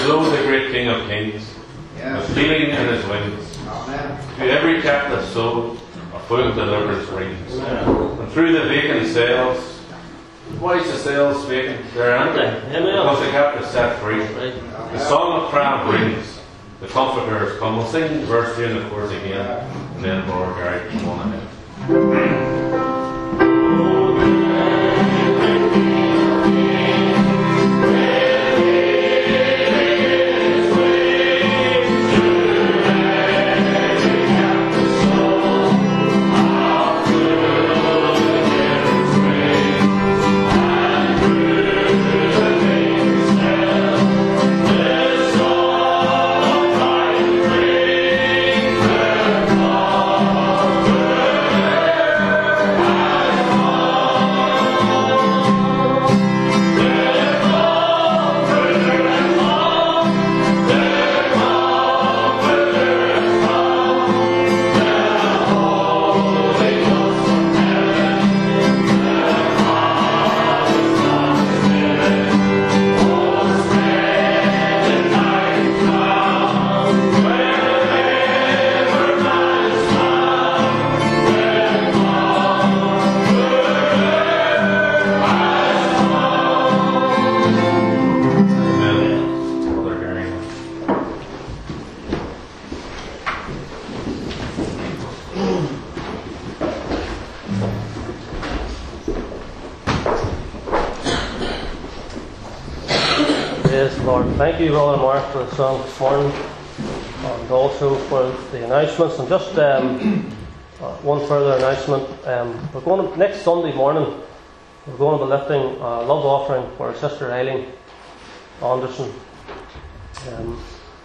blow the great King of Kings, with healing in his wings. To every captive soul, a full deliverance brings. And through the vacant cells, why is the cells vacant? They're empty, because the captive set free. The song of triumph rings, the comforters come. We'll sing verse 2 and the chorus again, and then Brother Gary come on ahead. Thank you, Brother Mark, for the song this morning, and also for the announcements. And just one further announcement: we're going to, next Sunday morning. We're going to be lifting a love offering for our sister Eileen Anderson. A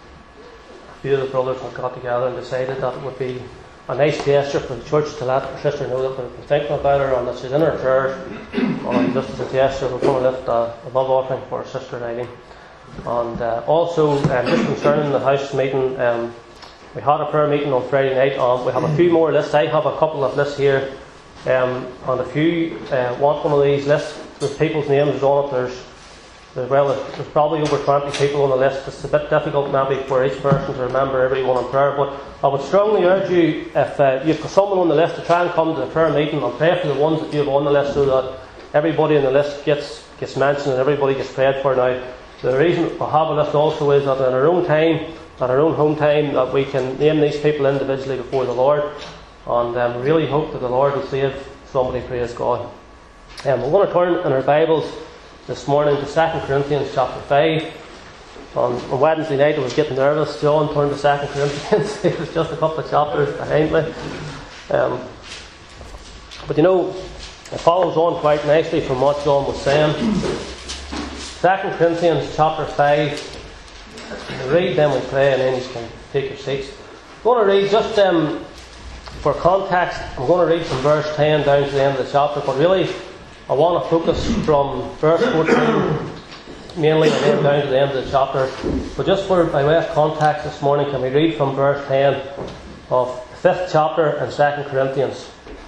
few of the brothers have got together and decided that it would be a nice gesture for the church to let our sister know that we've been thinking about her and that she's in our prayers. And just as a gesture, we're going to lift a love offering for our sister Eileen. And also, just concerning the house meeting, we had a prayer meeting on Friday night. We have a few more lists. I have a couple of lists here, and if you want one of these lists with people's names on it, there's probably over 20 people on the list. It's a bit difficult maybe for each person to remember everyone in prayer, but I would strongly urge you, if you've got someone on the list, to try and come to the prayer meeting and pray for the ones that you have on the list, so that everybody on the list gets mentioned and everybody gets prayed for. Now, the reason we have a list also is that in our own time, at our own home time, that we can name these people individually before the Lord, and we really hope that the Lord will save somebody, praise God. We're going to turn in our Bibles this morning to 2 Corinthians chapter 5. On Wednesday night I was getting nervous. John turned to 2 Corinthians. It was just a couple of chapters behind me. But you know, it follows on quite nicely from what John was saying. 2 Corinthians chapter 5. We read, then we pray, and then you can take your seats. I'm going to read, just for context, I'm going to read from verse 10 down to the end of the chapter, but really I want to focus from verse 14 mainly and then down to the end of the chapter. But just by way of context this morning, can we read from verse 10 of the 5th chapter in 2 Corinthians.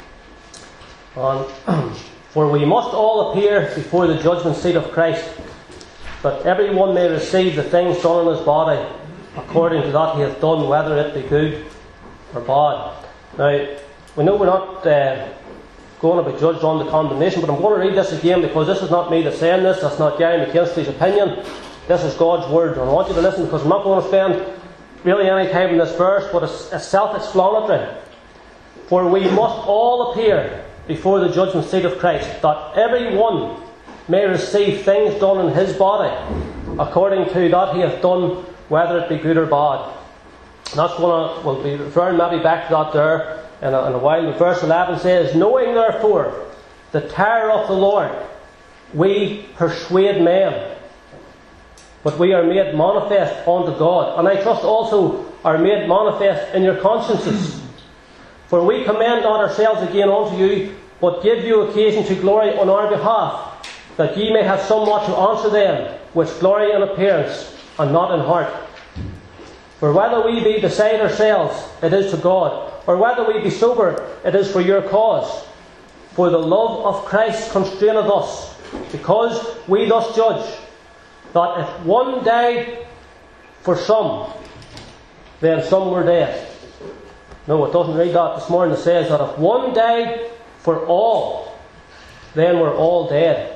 For we must all appear before the judgment seat of Christ, that everyone may receive the things done in his body according to that he hath done, whether it be good or bad. Now, we know we're not going to be judged on the condemnation, but I'm going to read this again, because this is not me that's saying this. That's not Gary McKinstry's opinion. This is God's word, and I want you to listen, because I'm not going to spend really any time in this verse, but it's self-explanatory. For we must all appear before the judgment seat of Christ, that everyone may receive things done in his body according to that he hath done, whether it be good or bad. And that's we'll be referring maybe back to that there in a while. But verse 11 says, knowing therefore the terror of the Lord, we persuade men, but we are made manifest unto God, and I trust also are made manifest in your consciences. For we commend not ourselves again unto you, but give you occasion to glory on our behalf, that ye may have somewhat to answer them which glory in appearance, and not in heart. For whether we be beside ourselves, it is to God, or whether we be sober, it is for your cause. For the love of Christ constraineth us, because we thus judge, that if one died for some, then some were dead. No, it doesn't read that this morning. It says that if one died for all, then we're all dead.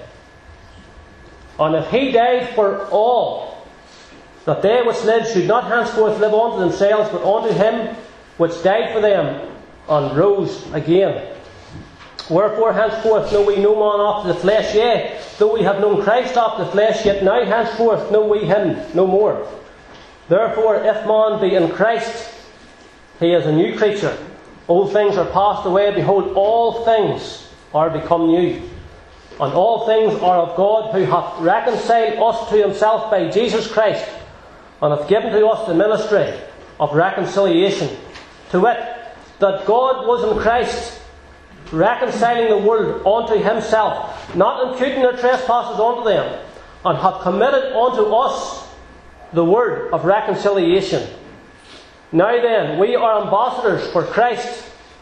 And if he died for all, that they which live should not henceforth live unto themselves, but unto him which died for them, and rose again. Wherefore henceforth know we no man after the flesh, yea, though we have known Christ after the flesh, yet now henceforth know we him no more. Therefore, if man be in Christ, he is a new creature. Old things are passed away, behold, all things are become new. And all things are of God, who hath reconciled us to himself by Jesus Christ, and hath given to us the ministry of reconciliation. To wit, that God was in Christ, reconciling the world unto himself, not imputing their trespasses unto them, and hath committed unto us the word of reconciliation. Now then, we are ambassadors for Christ,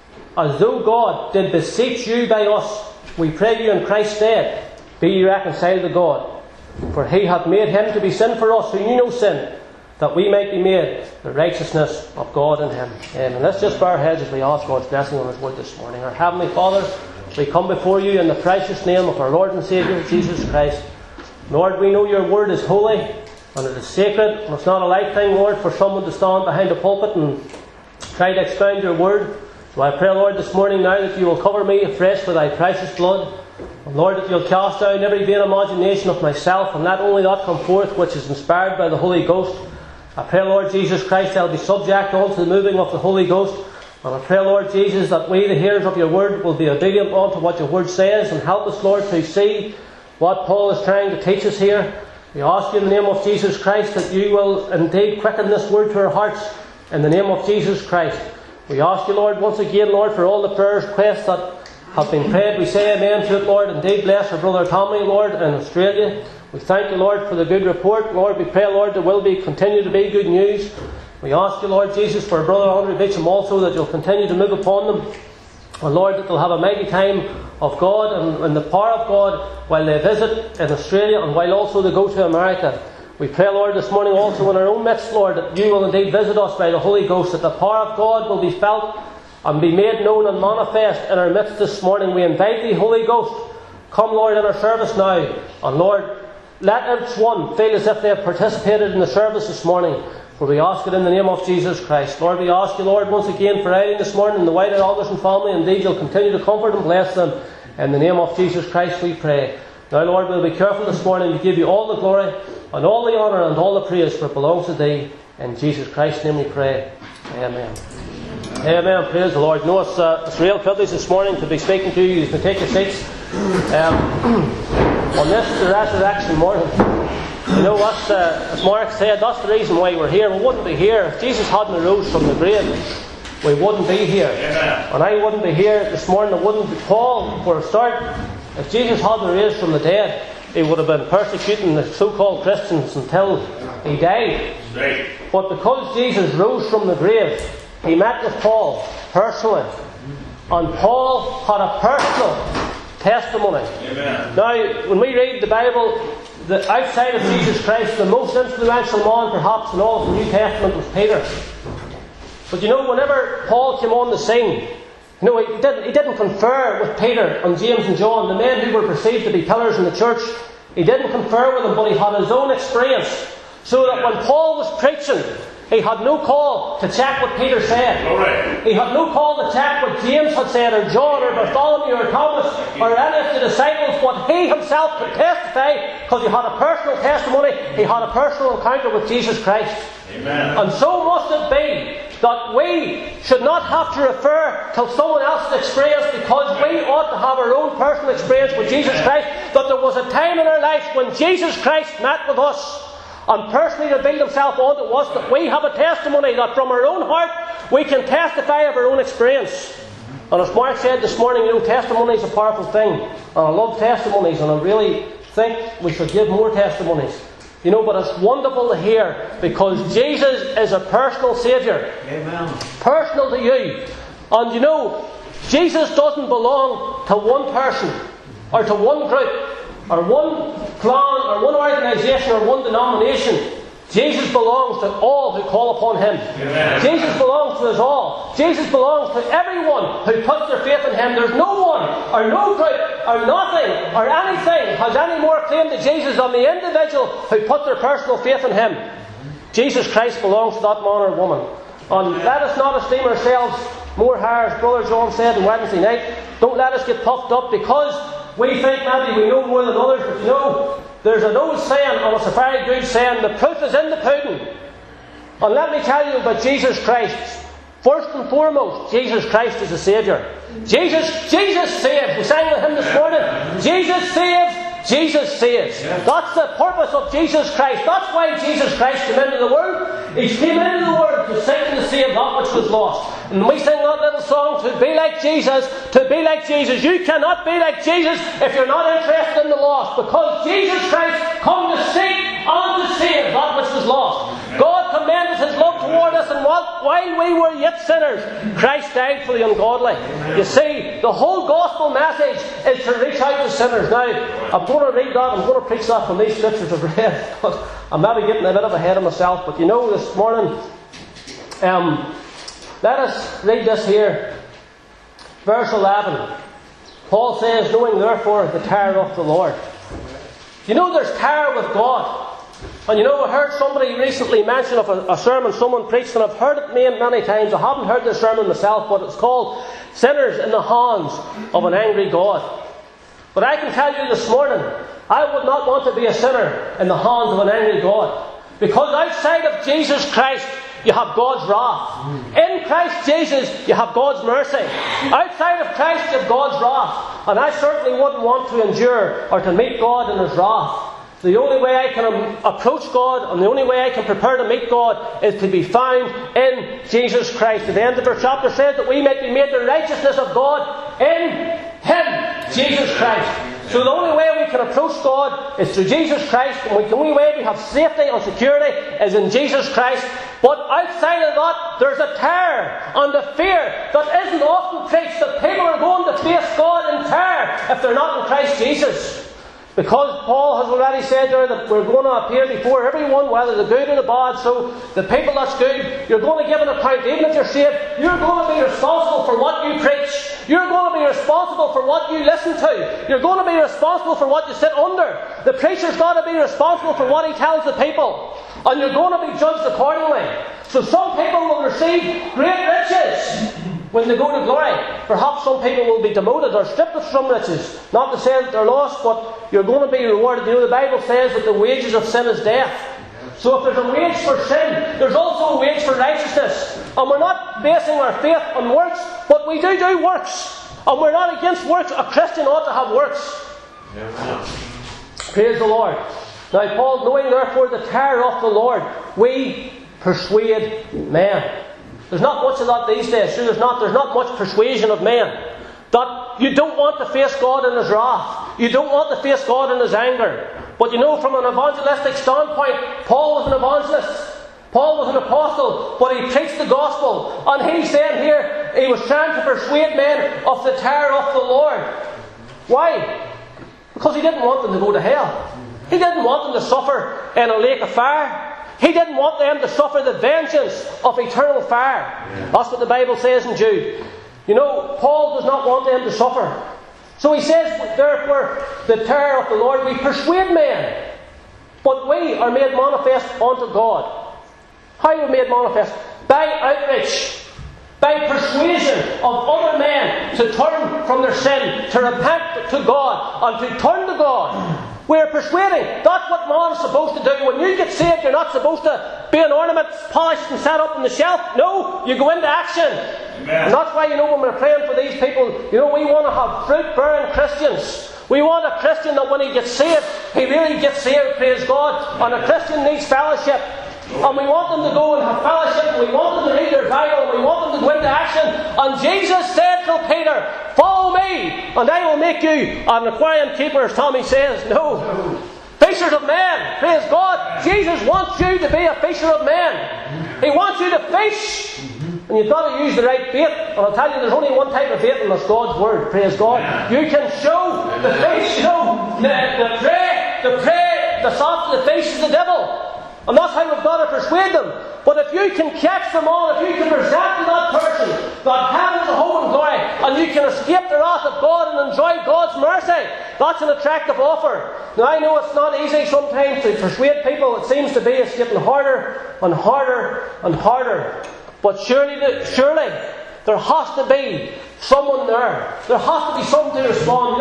as though God did beseech you by us. We pray you in Christ's stead, be ye reconciled to God. For he hath made him to be sin for us, who knew no sin, that we might be made the righteousness of God in him. And let's just bow our heads as we ask God's blessing on his word this morning. Our Heavenly Father, we come before you in the precious name of our Lord and Saviour, Jesus Christ. Lord, we know your word is holy, and it is sacred, and it's not a light thing, Lord, for someone to stand behind a pulpit and try to expound your word. So I pray, Lord, this morning now that you will cover me afresh with thy precious blood. And Lord, that you'll cast down every vain imagination of myself, and let only that come forth which is inspired by the Holy Ghost. I pray, Lord Jesus Christ, I'll be subject unto the moving of the Holy Ghost. And I pray, Lord Jesus, that we, the hearers of your word, will be obedient unto what your word says, and help us, Lord, to see what Paul is trying to teach us here. We ask you in the name of Jesus Christ that you will indeed quicken this word to our hearts, in the name of Jesus Christ. We ask you, Lord, once again, Lord, for all the prayers, requests that have been prayed. We say amen to it, Lord. Indeed, bless our brother Tommy, Lord, in Australia. We thank you, Lord, for the good report. Lord, we pray, Lord, there will continue to be good news. We ask you, Lord Jesus, for our brother Andrew Beecham also, that you'll continue to move upon them. And Lord, that they'll have a mighty time of God and the power of God while they visit in Australia and while also they go to America. We pray, Lord, this morning also in our own midst, Lord, that you will indeed visit us by the Holy Ghost, that the power of God will be felt and be made known and manifest in our midst this morning. We invite the Holy Ghost. Come, Lord, in our service now. And Lord, let each one feel as if they have participated in the service this morning. For we ask it in the name of Jesus Christ. Lord, we ask you, Lord, once again for Eileen this morning and the wider Alderson family. Indeed, you'll continue to comfort and bless them. In the name of Jesus Christ we pray. Now, Lord, we'll be careful this morning to give you all the glory and all the honour and all the praise, for it belongs to thee. In Jesus Christ's name we pray. Amen. Amen. Praise the Lord. No, it's a real privilege this morning to be speaking to you. You can take your seats. On this, the resurrection morning. You know what, as Mark said, that's the reason why we're here. We wouldn't be here if Jesus hadn't arose from the grave. We wouldn't be here. Amen. And I wouldn't be here this morning. I wouldn't be Paul, for a start. If Jesus hadn't raised from the dead, he would have been persecuting the so-called Christians until he died. Right. But because Jesus rose from the grave, he met with Paul personally. And Paul had a personal testimony. Amen. Now, when we read the Bible, outside of Jesus Christ, the most influential man perhaps in all of the New Testament was Peter. But you know, whenever Paul came on the scene, you know, he didn't confer with Peter and James and John, the men who were perceived to be pillars in the church. He didn't confer with them, but he had his own experience. So that when Paul was preaching, he had no call to check what Peter said. Right. He had no call to check what James had said, or John, or Bartholomew, or Thomas, or any of the disciples. What he himself could testify, because he had a personal testimony, he had a personal encounter with Jesus Christ. Amen. And so must it be that we should not have to refer to someone else's experience, because we ought to have our own personal experience with Jesus Christ. That there was a time in our lives when Jesus Christ met with us and personally revealed himself unto us, that we have a testimony that from our own heart we can testify of our own experience. And as Mark said this morning, you know, testimony is a powerful thing. And I love testimonies, and I really think we should give more testimonies. You know, but it's wonderful to hear, because Jesus is a personal Saviour. Amen. Personal to you. And you know, Jesus doesn't belong to one person, or to one group, or one clan, or one organisation, or one denomination. Jesus belongs to all who call upon Him. Amen. Jesus belongs to us all. Jesus belongs to everyone who puts their faith in Him. There's no one, or no group, or nothing, or anything has any more claim to Jesus than the individual who put their personal faith in Him. Jesus Christ belongs to that man or woman. And let us not esteem ourselves more higher, as Brother John said on Wednesday night. Don't let us get puffed up because we think maybe we know more than others, but you know, there's an old saying, and it's a very good saying, the proof is in the pudding. And let me tell you about Jesus Christ. First and foremost, Jesus Christ is the Saviour. Jesus saves. We sang with Him this morning. Jesus saves. Jesus saves. That's the purpose of Jesus Christ. That's why Jesus Christ came into the world. He came into the world to seek and to save that which was lost. And we sing that little song, to be like Jesus, to be like Jesus. You cannot be like Jesus if you're not interested in the lost, because Jesus Christ come to seek and to save that which was lost. God commended His love toward us, and while we were yet sinners, Christ died for the ungodly. You see, the whole gospel message is to reach out to sinners. Now, I'm going to read that, I'm going to preach that from these scriptures I've read, but I'm maybe getting a bit ahead of myself. But you know, this morning, let us read this here. Verse 11. Paul says, knowing therefore the terror of the Lord. You know, there's terror with God. And you know, I heard somebody recently mention of a sermon someone preached, and I've heard it many times. I haven't heard this sermon myself, but it's called Sinners in the Hands of an Angry God. But I can tell you this morning, I would not want to be a sinner in the hands of an angry God. Because outside of Jesus Christ, you have God's wrath. In Christ Jesus, you have God's mercy. Outside of Christ, you have God's wrath. And I certainly wouldn't want to endure or to meet God in His wrath. The only way I can approach God, and the only way I can prepare to meet God, is to be found in Jesus Christ. At the end of our chapter says that we might be made the righteousness of God in Him, Jesus Christ. So the only way we can approach God is through Jesus Christ, and the only way we have safety and security is in Jesus Christ. But outside of that, there's a terror and a fear that isn't often preached, that people are going to face God in terror if they're not in Christ Jesus. Because Paul has already said there that we're going to appear before everyone, whether the good or the bad. So the people that's good, you're going to give an account. Even if you're saved, you're going to be responsible for what you preach. You're going to be responsible for what you listen to. You're going to be responsible for what you sit under. The preacher's got to be responsible for what he tells the people. And you're going to be judged accordingly. So some people will receive great riches when they go to glory. Perhaps some people will be demoted or stripped of some riches. Not to say that they're lost, but you're going to be rewarded. You know, the Bible says that the wages of sin is death. So if there's a wage for sin, there's also a wage for righteousness. And we're not basing our faith on works, but we do works. And we're not against works. A Christian ought to have works. Amen. Praise the Lord. Now Paul, knowing therefore the terror of the Lord, we persuade men. There's not much of that these days. There's not much persuasion of men. That you don't want to face God in His wrath. You don't want to face God in His anger. But you know, from an evangelistic standpoint, Paul was an evangelist. Paul was an apostle, but he preached the gospel. And he's saying here, he was trying to persuade men of the terror of the Lord. Why? Because he didn't want them to go to hell. He didn't want them to suffer in a lake of fire. He didn't want them to suffer the vengeance of eternal fire. Yeah. That's what the Bible says in Jude. You know, Paul does not want them to suffer. So he says, therefore, the terror of the Lord, we persuade men. But we are made manifest unto God. How are we made manifest? By outreach. By persuasion of other men to turn from their sin, to repent to God, and to turn to God. We're persuading. That's what man's supposed to do. When you get saved, you're not supposed to be an ornament polished and set up on the shelf. No, you go into action. Amen. And that's why, you know, when we're praying for these people, you know, we want to have fruit-bearing Christians. We want a Christian that when he gets saved, he really gets saved, praise God. And a Christian needs fellowship. And we want them to go and have fellowship, and we want them to read their Bible, and we want them to go into action. And Jesus said to Peter, follow me, and I will make you an aquarium keeper, as Tommy says. No. Fishers of men. Praise God. Jesus wants you to be a fisher of men. He wants you to fish. And you've got to use the right bait. And I'll tell you, there's only one type of bait, and that's God's Word. Praise God. You can show the fish, you know, the prey, the soft, the fish is the devil. And that's how we've got to persuade them. But if you can catch them all, if you can present to that person that heaven is a home and glory, and you can escape the wrath of God and enjoy God's mercy, that's an attractive offer. Now I know it's not easy sometimes to persuade people. It seems to be it's getting harder and harder and harder. But surely there has to be someone there. There has to be someone to respond.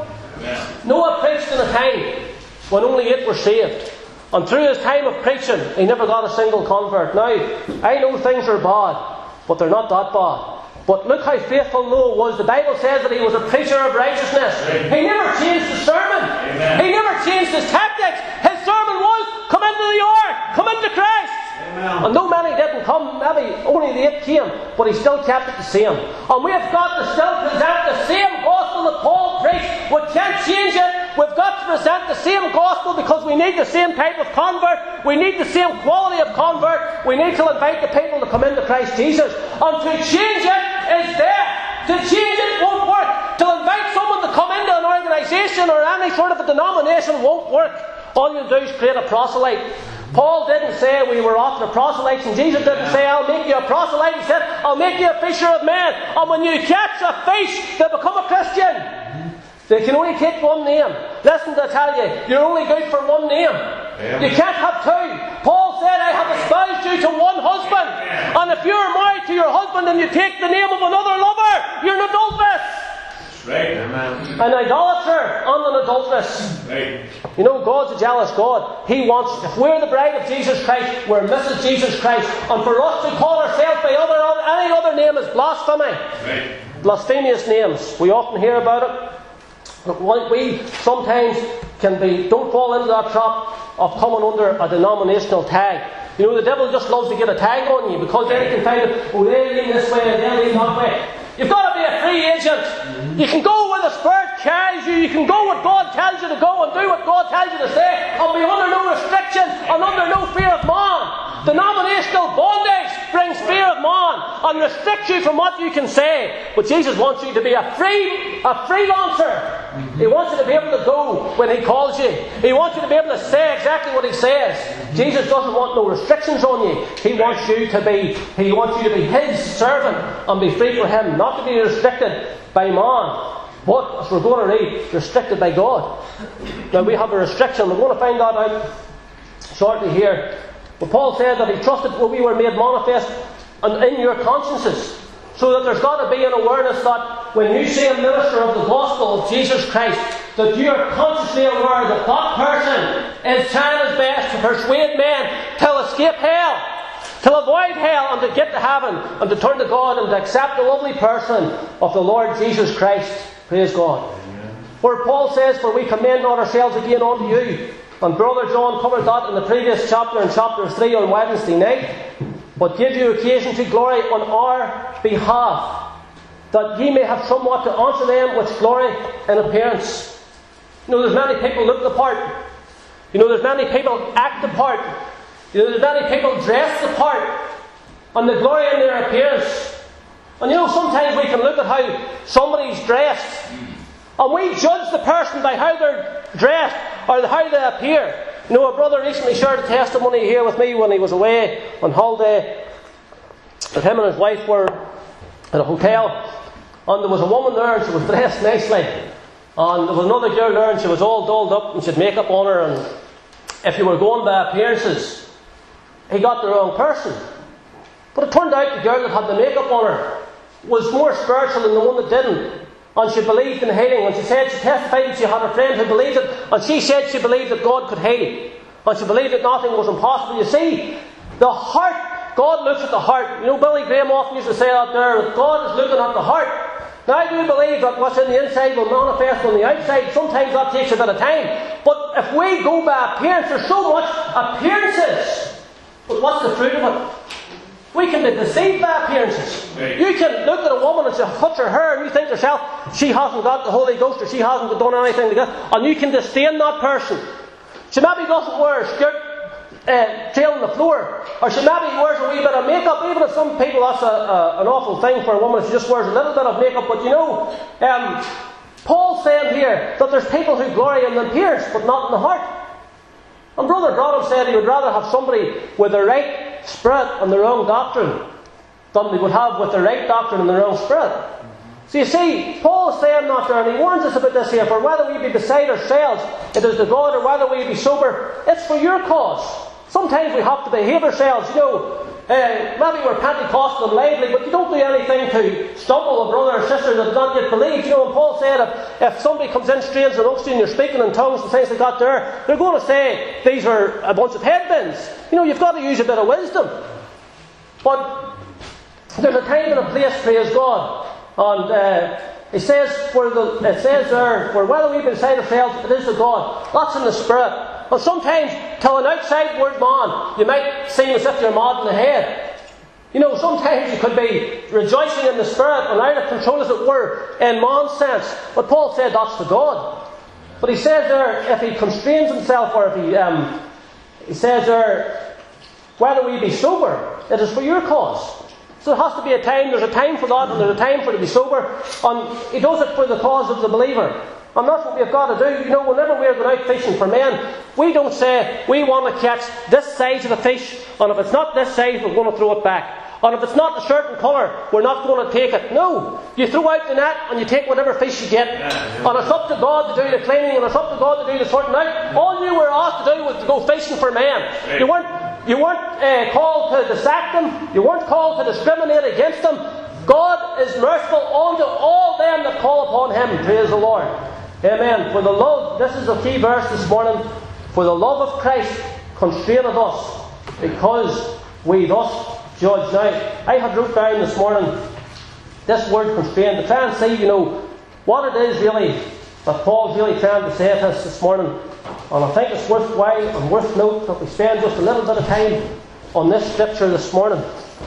Noah preached in a time when only 8 were saved. And through his time of preaching, he never got a single convert. Now, I know things are bad, but they're not that bad. But look how faithful Noah was. The Bible says that he was a preacher of righteousness. Amen. He never changed his sermon. Amen. He never changed his tactics. His sermon was, come into the ark, come into Christ. Amen. And though many didn't come, maybe only the 8 came, but he still kept it the same. And we have got to still present the same gospel that Paul preached. We can't change it. We've got to present the same gospel because we need the same type of convert. We need the same quality of convert. We need to invite the people to come into Christ Jesus. And to change it is there. To change it won't work. To invite someone to come into an organisation or any sort of a denomination won't work. All you do is create a proselyte. Paul didn't say we were after proselytes, and Jesus didn't say, I'll make you a proselyte. He said, I'll make you a fisher of men. And when you catch a fish, they become a Christian. They can only take one name. Listen, I tell you, you're only good for one name. Yeah. You can't have 2. Paul said, I have espoused you to one husband. Yeah. And if you're married to your husband and you take the name of another lover, you're an adulteress. Right. Amen. An idolater and an adulteress. Right. God's a jealous God. He wants, if we're the bride of Jesus Christ, we're Mrs. Jesus Christ. And for us to call ourselves by any other name is blasphemy. Right. Blasphemous names. We often hear about it. But we sometimes don't fall into that trap of coming under a denominational tag. The devil just loves to get a tag on you because then he can find it, they lean this way and they lean that way. You've got to be a free agent. You can go where the Spirit carries you. You can go where God tells you to go and do what God tells you to say and be under no restriction and under no fear of man. Denominational bondage brings fear of man and restricts you from what you can say. But Jesus wants you to be a freelancer. He wants you to be able to go when He calls you. He wants you to be able to say exactly what He says. Jesus doesn't want no restrictions on you. He wants you to be His servant and be free for Him, not to be restricted by man. But, as we're going to read, restricted by God. Now we have a restriction. We're going to find that out shortly here. But Paul said that he trusted what we were made manifest in your consciences. So that there's got to be an awareness that when you see a minister of the gospel of Jesus Christ, that you are consciously aware that that person is trying his best to persuade men to escape hell, to avoid hell and to get to heaven and to turn to God and to accept the lovely person of the Lord Jesus Christ. Praise God. Amen. Where Paul says, for we commend not ourselves again unto you. And Brother John covered that in the previous chapter, in chapter 3 on Wednesday night. But give you occasion to glory on our behalf, that ye may have somewhat to answer them which glory in appearance. There's many people look the part. There's many people act the part. There's many people dress the part. And they glory in their appearance. And sometimes we can look at how somebody's dressed, and we judge the person by how they're dressed or how they appear. A brother recently shared a testimony here with me when he was away on holiday. That him and his wife were at a hotel, and there was a woman there and she was dressed nicely. And there was another girl there and she was all dolled up and she had makeup on her, and if you were going by appearances, he got the wrong person. But it turned out the girl that had the makeup on her was more spiritual than the one that didn't. And she believed in healing. And she testified that she had a friend who believed it. And she said she believed that God could heal. And she believed that nothing was impossible. You see, the heart, God looks at the heart. Billy Graham often used to say that there, that God is looking at the heart. Now I do believe that what's in the inside will manifest on the outside. Sometimes that takes a bit of time. But if we go by appearance, there's so much appearances. But what's the fruit of it? We can be deceived by appearances. Right. You can look at a woman and she cuts her hair and you think to yourself, she hasn't got the Holy Ghost or she hasn't done anything to get, and you can disdain that person. She maybe doesn't wear a skirt trailing the floor, or she maybe wears a wee bit of makeup. Even if some people, that's an awful thing for a woman, she just wears a little bit of makeup. But Paul's saying here that there's people who glory in the appearance but not in the heart. And Brother Branham said he would rather have somebody with the right spirit and the wrong doctrine than they would have with the right doctrine and the wrong spirit. So you see, Paul is saying not there, and he warns us about this here, for whether we be beside ourselves, it is the God, or whether we be sober, it's for your cause. Sometimes we have to behave ourselves, maybe we're Pentecostal and lively, but you don't do anything to stumble a brother or sister that does not yet believe. And Paul said if somebody comes in strange amongst you and you're speaking in tongues and things like that there, they're going to say these are a bunch of headbinds. You've got to use a bit of wisdom. But there's a time and a place, praise God. And it says there, for whether we be beside ourselves, it is the God. That's in the Spirit. And sometimes, to an outside-word man, you might seem as if you're mad in the head. Sometimes you could be rejoicing in the Spirit and out of control, as it were, in man's sense. But Paul said that's the God. But he says there, if he constrains himself, or if he says there, whether we be sober, it is for your cause. So there has to be a time, there's a time for that, and there's a time for to be sober, and he does it for the cause of the believer. And that's what we've got to do. Whenever we're going out fishing for men, we don't say, we want to catch this size of a fish, and if it's not this size, we're going to throw it back. And if it's not a certain colour, we're not going to take it. No. You throw out the net, and you take whatever fish you get. And it's up to God to do the cleaning, and it's up to God to do the sorting out. All you were asked to do was to go fishing for men. You weren't called to dissect them. You weren't called to discriminate against them. God is merciful unto all them that call upon Him. Praise the Lord. Amen. For the love, this is the key verse this morning. For the love of Christ constraineth us, because we thus judge. Now, I had wrote down this morning this word constrained to try and see, what it is really that Paul's really trying to say to us this morning. And I think it's worthwhile and worth note that we spend just a little bit of time on this scripture this morning.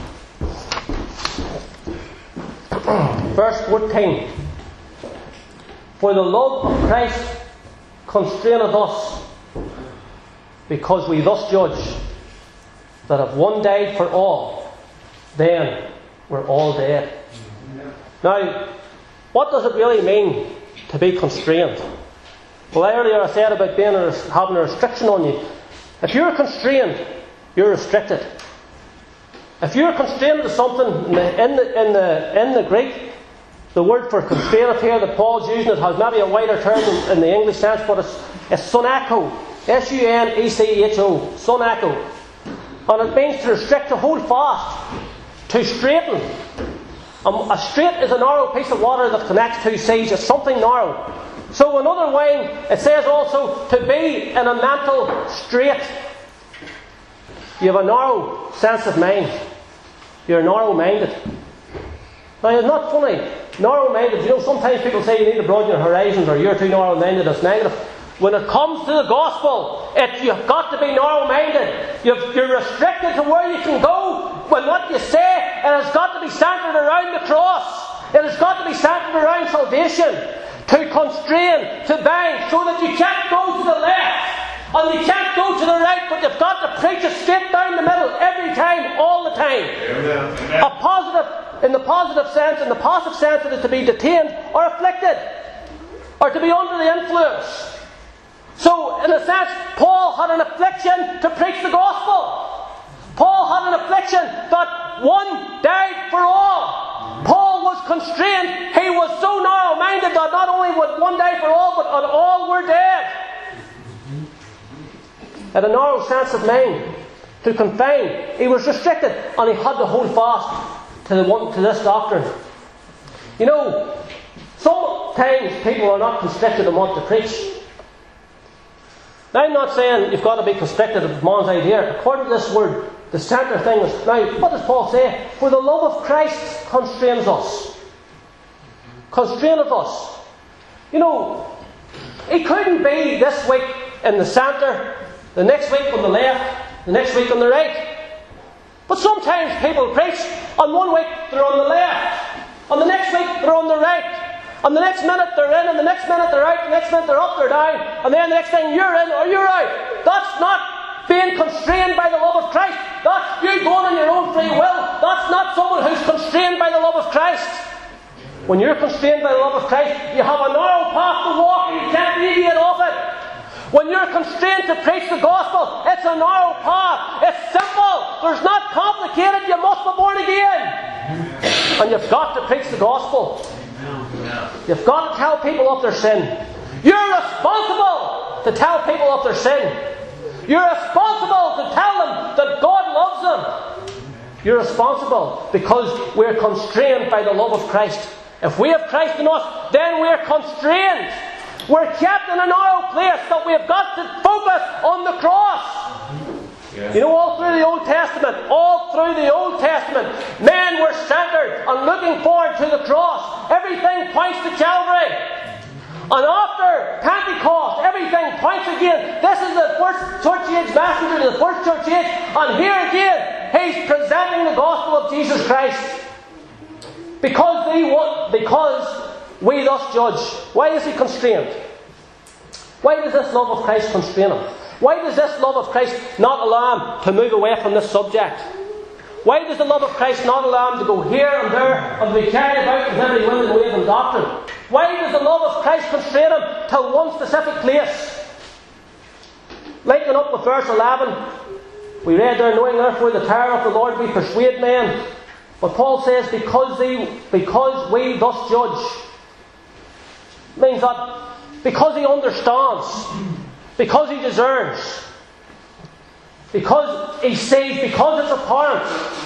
Verse 14. For the love of Christ constraineth us, because we thus judge, that if one died for all, then we're all dead. Now, what does it really mean to be constrained? Well, earlier I said about having a restriction on you. If you're constrained, you're restricted. If you're constrained to something in the Greek, the word for constraint here that Paul's using, it has maybe a wider term in the English sense, but it's sunecho. S-U-N-E-C-H-O. Sunecho. And it means to restrict, to hold fast, to straighten. A straight is a narrow piece of water that connects two seas. It's something narrow. So another way, it says also to be in a mental strait. You have a narrow sense of mind. You're narrow-minded. Now, it's not funny. Narrow-minded, sometimes people say you need to broaden your horizons, or you're too narrow-minded, it's negative. When it comes to the gospel, you've got to be narrow-minded. You're restricted to where you can go. When what you say, it has got to be centred around the cross. It has got to be centred around salvation. To constrain, to bind, so that you can't go to the left, and you can't go to the right, but you've got to preach it straight down the middle, every time, all the time. Amen. A positive, in the positive sense, in the passive sense, it is to be detained, or afflicted, or to be under the influence. So, in a sense, Paul had an affliction to preach the gospel. Paul had an affliction that one died for all. Paul was constrained. He was so narrow-minded that not only would one die for all, but all were dead. Had a narrow sense of mind to confine. He was restricted, and he had to hold fast to this doctrine. Sometimes people are not constricted and want to preach. Now, I'm not saying you've got to be constricted of man's idea. According to this word, the centre thing is, now, what does Paul say? For the love of Christ constrains us. Constraineth us. He couldn't be this week in the centre, the next week on the left, the next week on the right. But sometimes people preach, and one week they're on the left, and the next week they're on the right. And the next minute they're in, and the next minute they're out, and the next minute they're up, they're down, and then the next thing you're in or you're out. That's not being constrained by the love of Christ. That's you going on your own free will. That's not someone who's constrained by the love of Christ. When you're constrained by the love of Christ, you have a narrow path to walk and you can't deviate off it. When you're constrained to preach the gospel, it's a narrow path. It's simple. There's not complicated. You must be born again. And you've got to preach the gospel. You've got to tell people of their sin. You're responsible to tell people of their sin. You're responsible to tell them that God loves them. You're responsible because we're constrained by the love of Christ. If we have Christ in us, then we're constrained. We're kept in a narrow place, but we've got to focus on the cross. Yes. You know, all through the Old Testament, men were centered on looking forward to the cross. Everything points to Calvary. And after Pentecost, everything points again. This is the first church age messenger to the first church age. And here again, he's presenting the gospel of Jesus Christ. Because we thus judge. Why is he constrained? Why does this love of Christ constrain him? Why does this love of Christ not allow him to move away from this subject? Why does the love of Christ not allow him to go here and there and to be carried about with every wind and wave and doctrine? Why does the love of Christ constrain him to one specific place? Linking up with verse 11, we read there, knowing therefore the terror of the Lord we persuade men. But Paul says, because we thus judge, means that because he understands, because he discerns, because he sees, because it's apparent,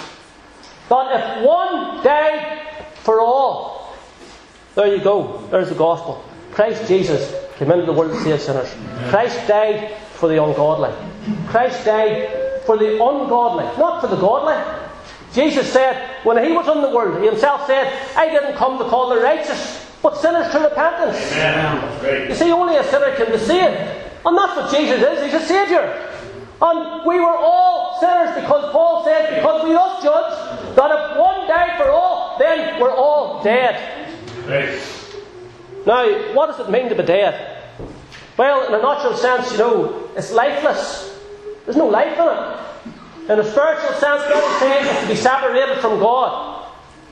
that if one died for all, there you go, there's the gospel. Christ Jesus came into the world to save sinners. Christ died for the ungodly. Christ died for the ungodly, not for the godly. Jesus said, when he was in the world, he himself said, I didn't come to call the righteous, but sinners to repentance. Amen. You see, only a sinner can be saved. And that's what Jesus is. He's a Saviour. And we were all sinners because Paul said, because we thus judge that if one died for all, then we're all dead. Right. Now, what does it mean to be dead? Well, in a natural sense, it's lifeless. There's no life in it. In a spiritual sense, God is saying it's to be separated from God.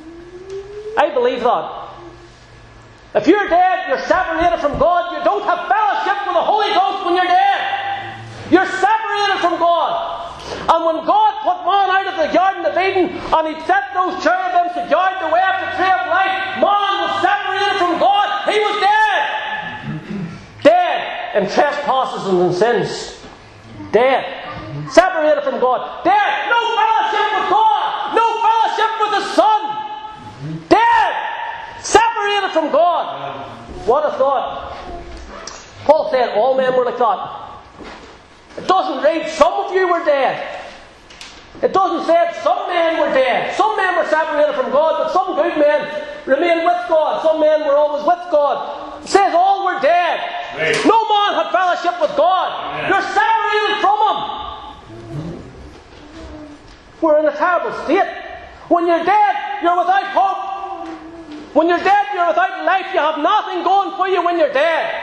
I believe that. If you're dead, you're separated from God. You don't have fellowship with the Holy Ghost when you're dead. You're separated from God. And when God put man out of the Garden of Eden and he set those cherubims to guard the way of the tree of life, man was separated from God. He was dead. Dead in trespasses and in sins. Dead. Separated from God. Dead. No fellowship with God. No fellowship with the Son. Dead. Separated from God. What a thought. Paul said all men were like that. It doesn't read some of you were dead. It doesn't say some men were dead. Some men were separated from God, but some good men remained with God. Some men were always with God. It says all were dead. Right. No man had fellowship with God. Amen. You're separated from Him. We're in a terrible state. When you're dead, you're without hope. When you're dead, you're without life. You have nothing going for you when you're dead.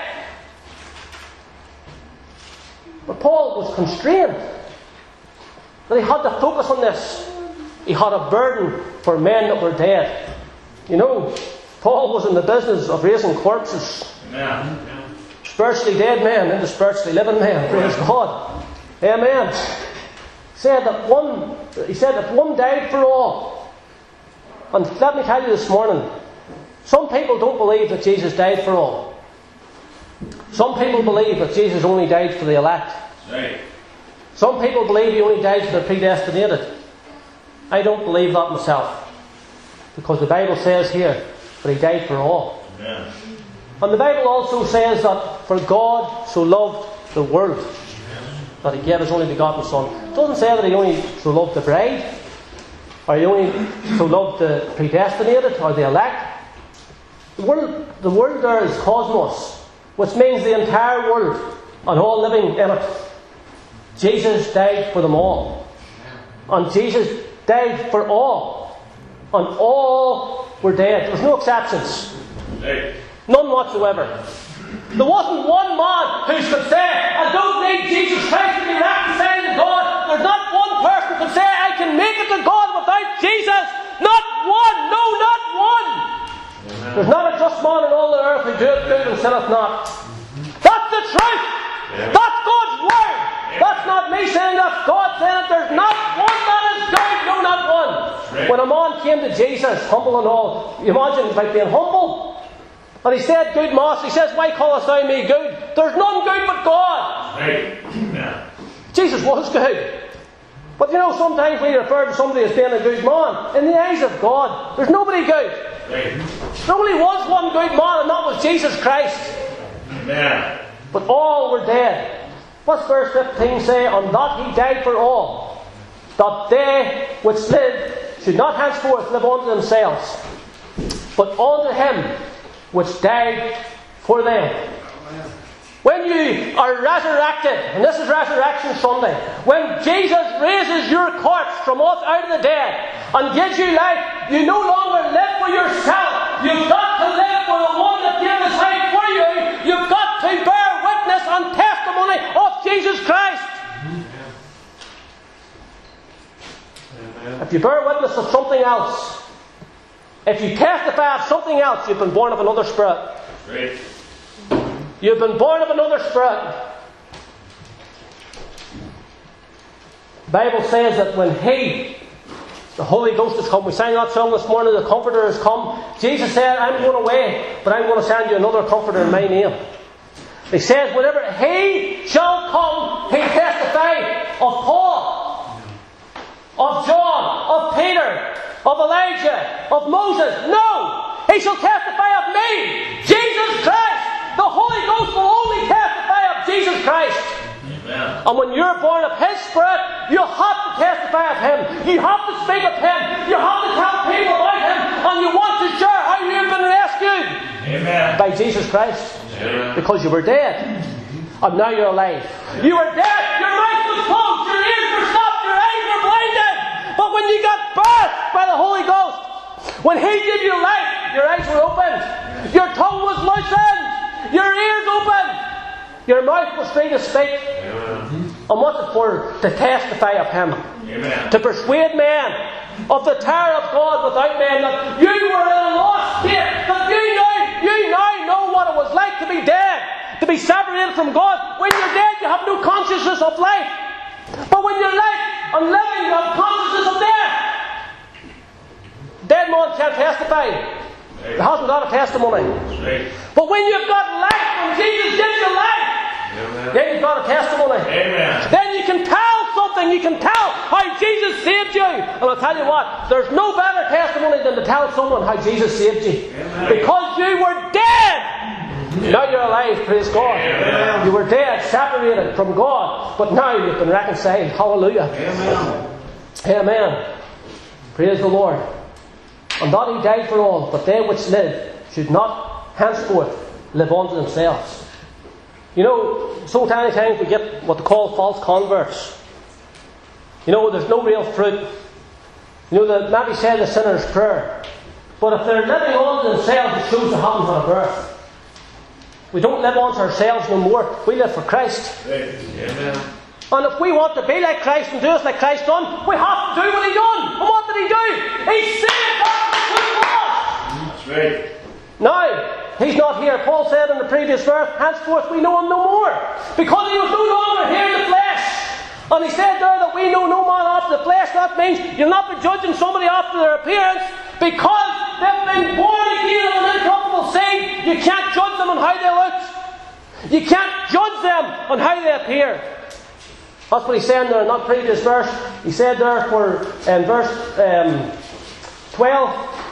But Paul was constrained. That he had to focus on this. He had a burden for men that were dead. Paul was in the business of raising corpses. Amen. Spiritually dead men into spiritually living men. Praise God. Amen. He said that one died for all. And let me tell you this morning, some people don't believe that Jesus died for all. Some people believe that Jesus only died for the elect. Right. Some people believe He only died for the predestinated. I don't believe that myself. Because the Bible says here that He died for all. Amen. And the Bible also says that for God so loved the world that He gave His only begotten Son. It doesn't say that He only so loved the bride, or He only so loved the predestinated or the elect. The world there is cosmos, which means the entire world and all living in it. Jesus died for them all. And Jesus died for all. And all were dead. There was no exceptions. None whatsoever. There wasn't one man who could say, I don't need Jesus Christ to be reconciled to God. There's not one person who could say, I can make it to God without Jesus. Not one. No, not one. Amen. There's not a just man in all the earth who doeth good and sinneth not. That's the truth. Amen. That's not me saying that. God saying that there's not one that is good. No, not one. Right. When a man came to Jesus, humble and all, you imagine about being humble. And he said, good master, he says, why callest thou me good? There's none good but God. Right. Yeah. Jesus was good. But you know, sometimes we refer to somebody as being a good man. In the eyes of God, there's nobody good. Right. There only was one good man, and that was Jesus Christ. Amen. But all were dead. What's verse 15 say? On that he died for all, that they which live should not henceforth live unto themselves, but unto him which died for them. When you are resurrected, and this is Resurrection Sunday, when Jesus raises your corpse from off out of the dead and gives you life, you no longer live for yourself. You've got to live for the one that gave his life for you. You've got to bear witness and testimony of Jesus Christ. Amen. If you bear witness of something else, if you testify of something else, you've been born of another spirit. Right. You've been born of another spirit. The Bible says that when He, the Holy Ghost, has come, we sang that song this morning, the Comforter has come. Jesus said, I'm going away, but I'm going to send you another Comforter in my name. He says, whenever He shall come, He testified of Paul, of John, of Peter, of Elijah, of Moses. No! He shall testify of me, Jesus Christ. The Holy Ghost will only testify of Jesus Christ. Amen. And when you're born of His Spirit, you have to testify of Him. You have to speak of Him. You have to tell people about Him. And you want to share how you've been rescued. Amen. By Jesus Christ. Amen. Because you were dead. And now you're alive. You were dead. Your mouth was closed. Your ears were stopped. Your eyes were blinded. But when you got birthed by the Holy Ghost, when He gave you life, your eyes were opened. Your tongue was loosened. Your ears opened. Your mouth was free to speak. Amen. And what's it for? To testify of Him. Amen. To persuade men of the terror of God without men, that you were in a lost state, that you now know what it was like to be dead, to be separated from God. When you're dead, you have no consciousness of life. But when you're alive and living, you have consciousness of death. Dead man can't testify. He hasn't got a testimony. Right. But when you've got life, when Jesus gives you life, Amen. then you've got a testimony. Amen. Then you can tell something. You can tell how Jesus saved you. And I'll tell you what, there's no better testimony than to tell someone how Jesus saved you. Amen. Because you were dead. Now you're alive, praise God. Amen. You were dead, separated from God. But now you've been reconciled. Hallelujah. Amen. Amen. Praise the Lord. And that He died for all, but they which live should not henceforth live unto themselves. You know, so many times we get what they call false converts. You know, there's no real fruit. You know, they maybe say the sinner's prayer, but if they're living unto themselves, it shows they haven't had a birth. We don't live unto ourselves no more. We live for Christ. Right. Amen. And if we want to be like Christ and do us like Christ done, we have to do what He done. And what did He do? He saved us from us. That's right. Now, He's not here. Paul said in the previous verse, henceforth we know Him no more. Because He was no longer here in the flesh. And he said there that we know no man after the flesh. That means you'll not be judging somebody after their appearance, because they've been born again of an incorruptible seed. You can't judge them on how they look. You can't judge them on how they appear. That's what he's saying there in that previous verse. He said there in verse 12,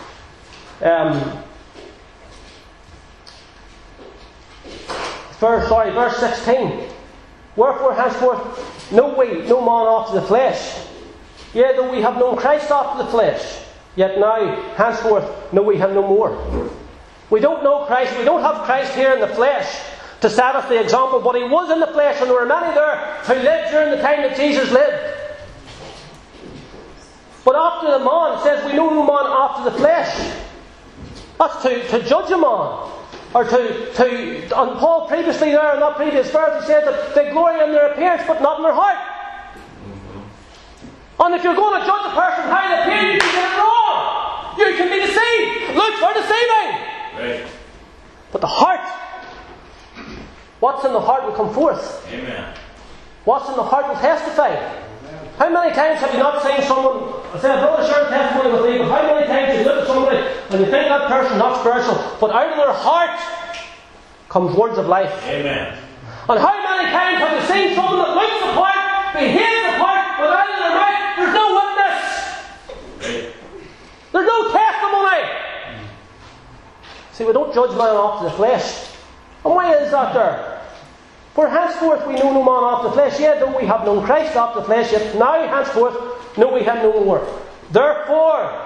verse 16. Wherefore henceforth know we no man after the flesh. Yea, though we have known Christ after the flesh, yet now henceforth know we Him no more. We don't know Christ. We don't have Christ here in the flesh to set us the example, but He was in the flesh, and there were many there who lived during the time that Jesus lived. But after the man, it says we know no man after the flesh. That's to judge a man. Or and Paul previously there in that previous verse, he said that they glory in their appearance but not in their heart. And if you're going to judge a person how they appear, you can get it wrong. You can be deceived. Looks are deceiving. Right. But the heart, what's in the heart will come forth. Amen. What's in the heart will testify. How many times have you not seen someone, I say, brother, share testimony with me, but how many times you look at somebody and you think that person's not spiritual, but out of their heart comes words of life. Amen. And how many times have you seen someone that looks the part, behaves the part, but out of their mouth there's no witness? Right. There's no testimony. See, we don't judge man after the flesh. And why is that there? For henceforth we know no man after the flesh, yet though we have known Christ after the flesh, yet now henceforth know we him no more. Therefore,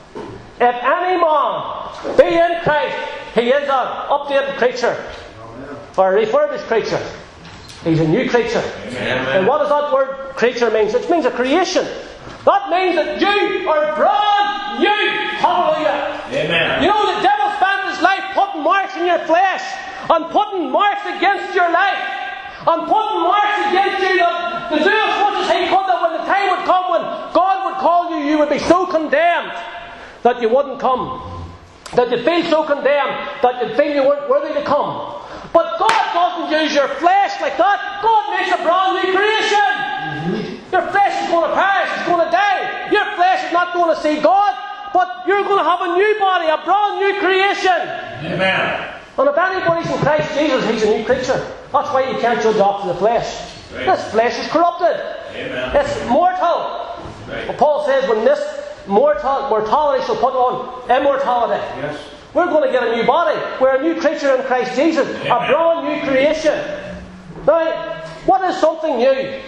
if any man be in Christ, he is an updated creature, or a refurbished creature. He's a new creature. Amen. And what does that word creature mean? It means a creation. That means that you are brand new. Hallelujah. Amen. You know, the devil spent his life putting marks in your flesh, and putting marks against your life, and putting marks against you to do as much as he could, that when the time would come when God would call you, you would be so condemned that you wouldn't come. That you'd feel so condemned that you'd feel you weren't worthy to come. But God doesn't use your flesh like that. God makes a brand new creation. Your flesh is going to perish, it's going to die. Your flesh is not going to see God, but you're going to have a new body, a brand new creation. Amen. And if anybody's in Christ Jesus, he's a new creature. That's why you can't judge after the flesh. Right. This flesh is corrupted. Amen. It's mortal. Right. Well, Paul says, when this mortality shall put on immortality. Yes. We're going to get a new body. We're a new creature in Christ Jesus. Amen. A brand new creation. Now, what is something new?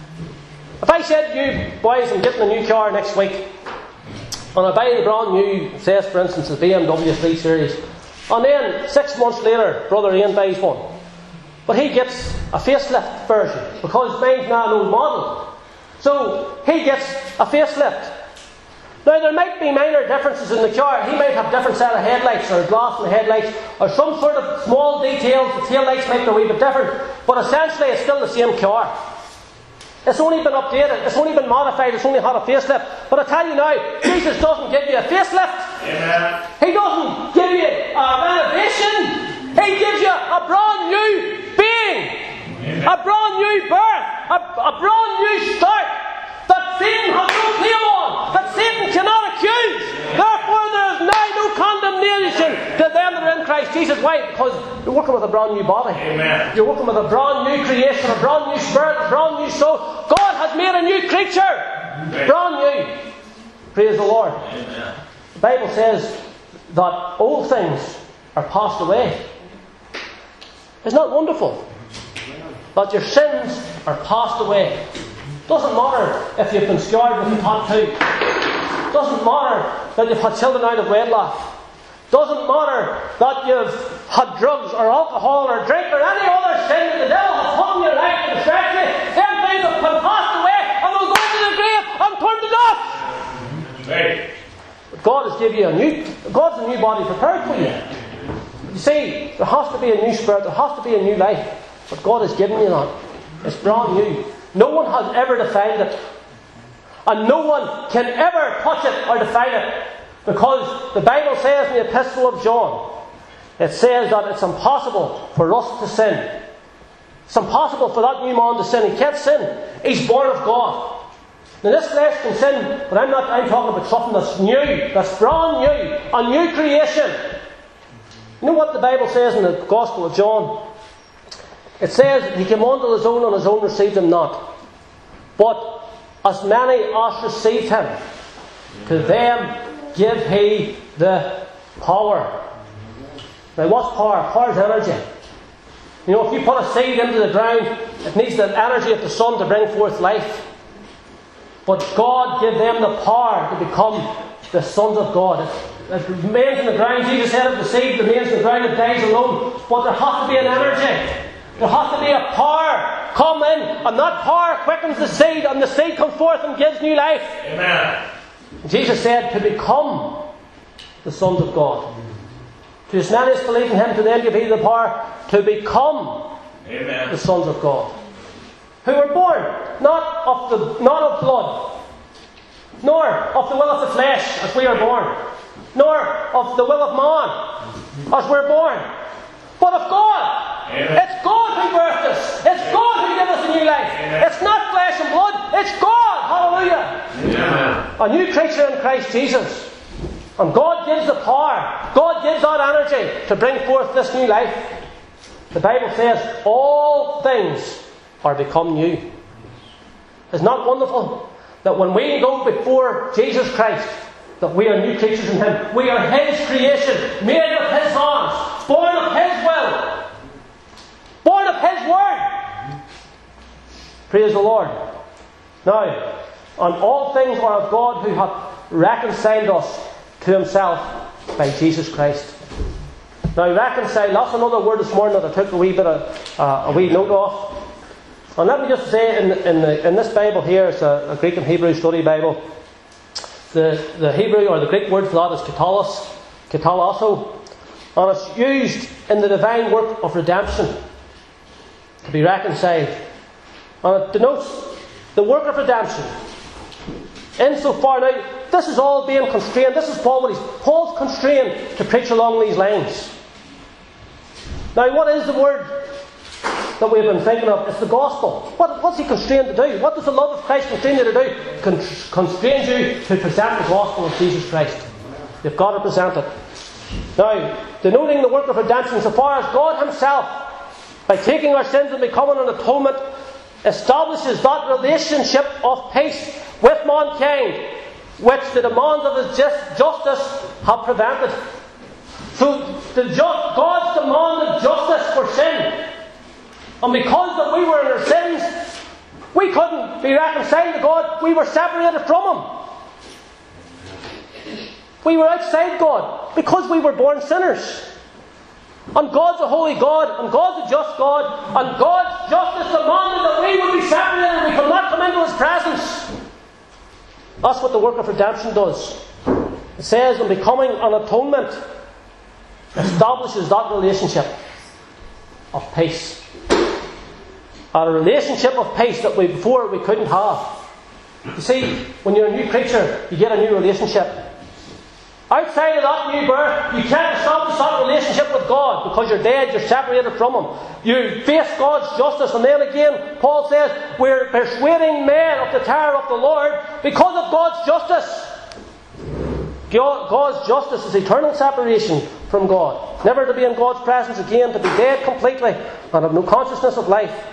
If I said to you, boys, I'm getting a new car next week, and I buy the brand new, says for instance, the BMW 3 Series, and then 6 months later, Brother Ian buys one. But he gets a facelift version, because mine's not an old model. So, he gets a facelift. Now, there might be minor differences in the car. He might have a different set of headlights, or glass in the headlights, or some sort of small details. The tail lights might be a wee bit different. But essentially, it's still the same car. It's only been updated, it's only been modified, it's only had a facelift. But I tell you now, Jesus doesn't give you a facelift. Amen. He doesn't give you a renovation. He gives you a brand new being. Amen. A brand new birth. A brand new start. That Satan has no claim on. That Satan cannot accuse. Therefore there is now no condemnation to them that are in Christ Jesus. Why? Because you're working with a brand new body. Amen. You're working with a brand new creation, a brand new spirit, a brand new soul. God has made a new creature. Amen. Brand new. Praise the Lord. Amen. The Bible says that old things are passed away. Isn't that wonderful? That your sins are passed away. Doesn't matter if you've been scarred with a tattoo. Doesn't matter that you've had children out of wedlock. Doesn't matter that you've had drugs or alcohol or drink or any other sin that the devil has put in your life to distract you. Them things have been passed away and will go into the grave and turn to dust. Right. But God has given you God's a new body prepared for you. You see, there has to be a new spirit, there has to be a new life. But God has given you that. It's brand new. No one has ever defiled it. And no one can ever touch it or defile it. Because the Bible says in the Epistle of John, it says that it's impossible for us to sin. It's impossible for that new man to sin. He can't sin. He's born of God. Now this flesh can sin, but I'm talking about something that's new, that's brand new, a new creation. You know what the Bible says in the Gospel of John? It says, He came unto His own, and His own received Him not. But as many as received Him, to them give He the power. Now what's power? Power is energy. You know, if you put a seed into the ground, it needs the energy of the sun to bring forth life. But God gave them the power to become the sons of God. It remains in the ground. Jesus said, if the seed remains in the ground, it dies alone. But there has to be an energy. There has to be a power come in, and that power quickens the seed, and the seed comes forth and gives new life. Amen. Jesus said, to become the sons of God. To as many as believe in Him, to them give He the power to become Amen. the sons of God. Who were born not of blood, nor of the will of the flesh, as we are born, nor of the will of man, as we're born, but of God. Amen. It's God who birthed us. It's God who gave us a new life. It's not flesh and blood, it's God. Hallelujah. A new creature in Christ Jesus. And God gives the power, God gives that energy to bring forth this new life. The Bible says all things are become new. Isn't that wonderful? That when we go before Jesus Christ, that we are new creatures in Him. We are His creation, made with His hands, born of His will, born of His word. Praise the Lord. Now, and all things are of God, who hath reconciled us to Himself by Jesus Christ. Now, reconcile, that's another word this morning that I took a wee note of. And let me just say, in this Bible here, it's a Greek and Hebrew study Bible. The Hebrew or the Greek word for that is katalasso, and it's used in the divine work of redemption to be reconciled. And it denotes the work of redemption. Insofar, now, this is all being constrained. This is Paul's constrained to preach along these lines. Now, what is the word that we've been thinking of? It's the gospel. What's he constrained to do? What does the love of Christ constrain you to do? Constrains you to present the gospel of Jesus Christ. You've got to present it. Now, denoting the work of redemption, so far as God Himself, by taking our sins and becoming an atonement, establishes that relationship of peace with mankind, which the demands of His justice have prevented. So, God's demanded justice for sin. And because that we were in our sins, we couldn't be reconciled to God. We were separated from Him. We were outside God because we were born sinners. And God's a holy God, and God's a just God, and God's justice demanded that we would be separated and we could not come into His presence. That's what the work of redemption does. It says, in becoming an atonement, establishes that relationship of peace. A relationship of peace that before we couldn't have. You see, when you're a new creature, you get a new relationship. Outside of that new birth, you can't establish that relationship with God because you're dead, you're separated from Him. You face God's justice, and then again, Paul says, we're persuading men of the terror of the Lord because of God's justice. God's justice is eternal separation from God. Never to be in God's presence again, to be dead completely and have no consciousness of life.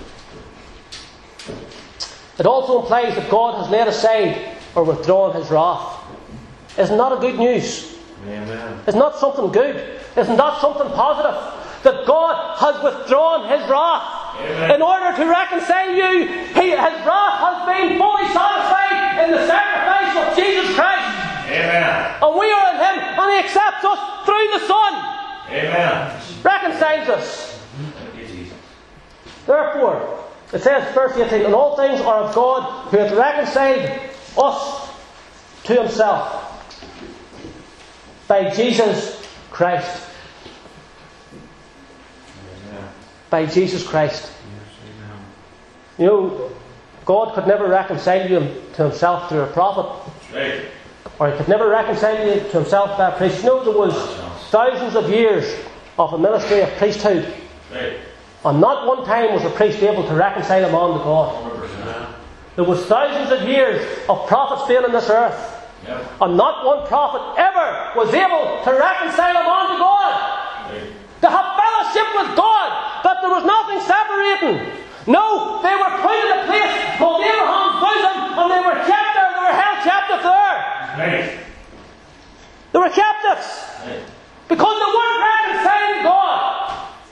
It also implies that God has laid aside or withdrawn His wrath. Isn't that a good news? Amen. Isn't that something good? Isn't that something positive? That God has withdrawn His wrath. Amen. In order to reconcile you, His wrath has been fully satisfied in the sacrifice of Jesus Christ. Amen. And we are in Him, and He accepts us through the Son. Amen. Reconciles us. Therefore, it says, verse 18, and all things are of God, who hath reconciled us to Himself by Jesus Christ. Amen. By Jesus Christ. Yes, amen. You know, God could never reconcile you to Himself through a prophet. Right. Or He could never reconcile you to Himself by a priest. You know, there was thousands of years of a ministry of priesthood. Right. And not one time was a priest able to reconcile a man to God. 100%. There was thousands of years of prophets being on this earth. Yep. And not one prophet ever was able to reconcile a man to God. Right. To have fellowship with God. That there was nothing separating. No, they were put in a place called Abraham's bosom, and they were kept there. They were held captive there. Right. They were captives. Right. Because they weren't reconciled to God.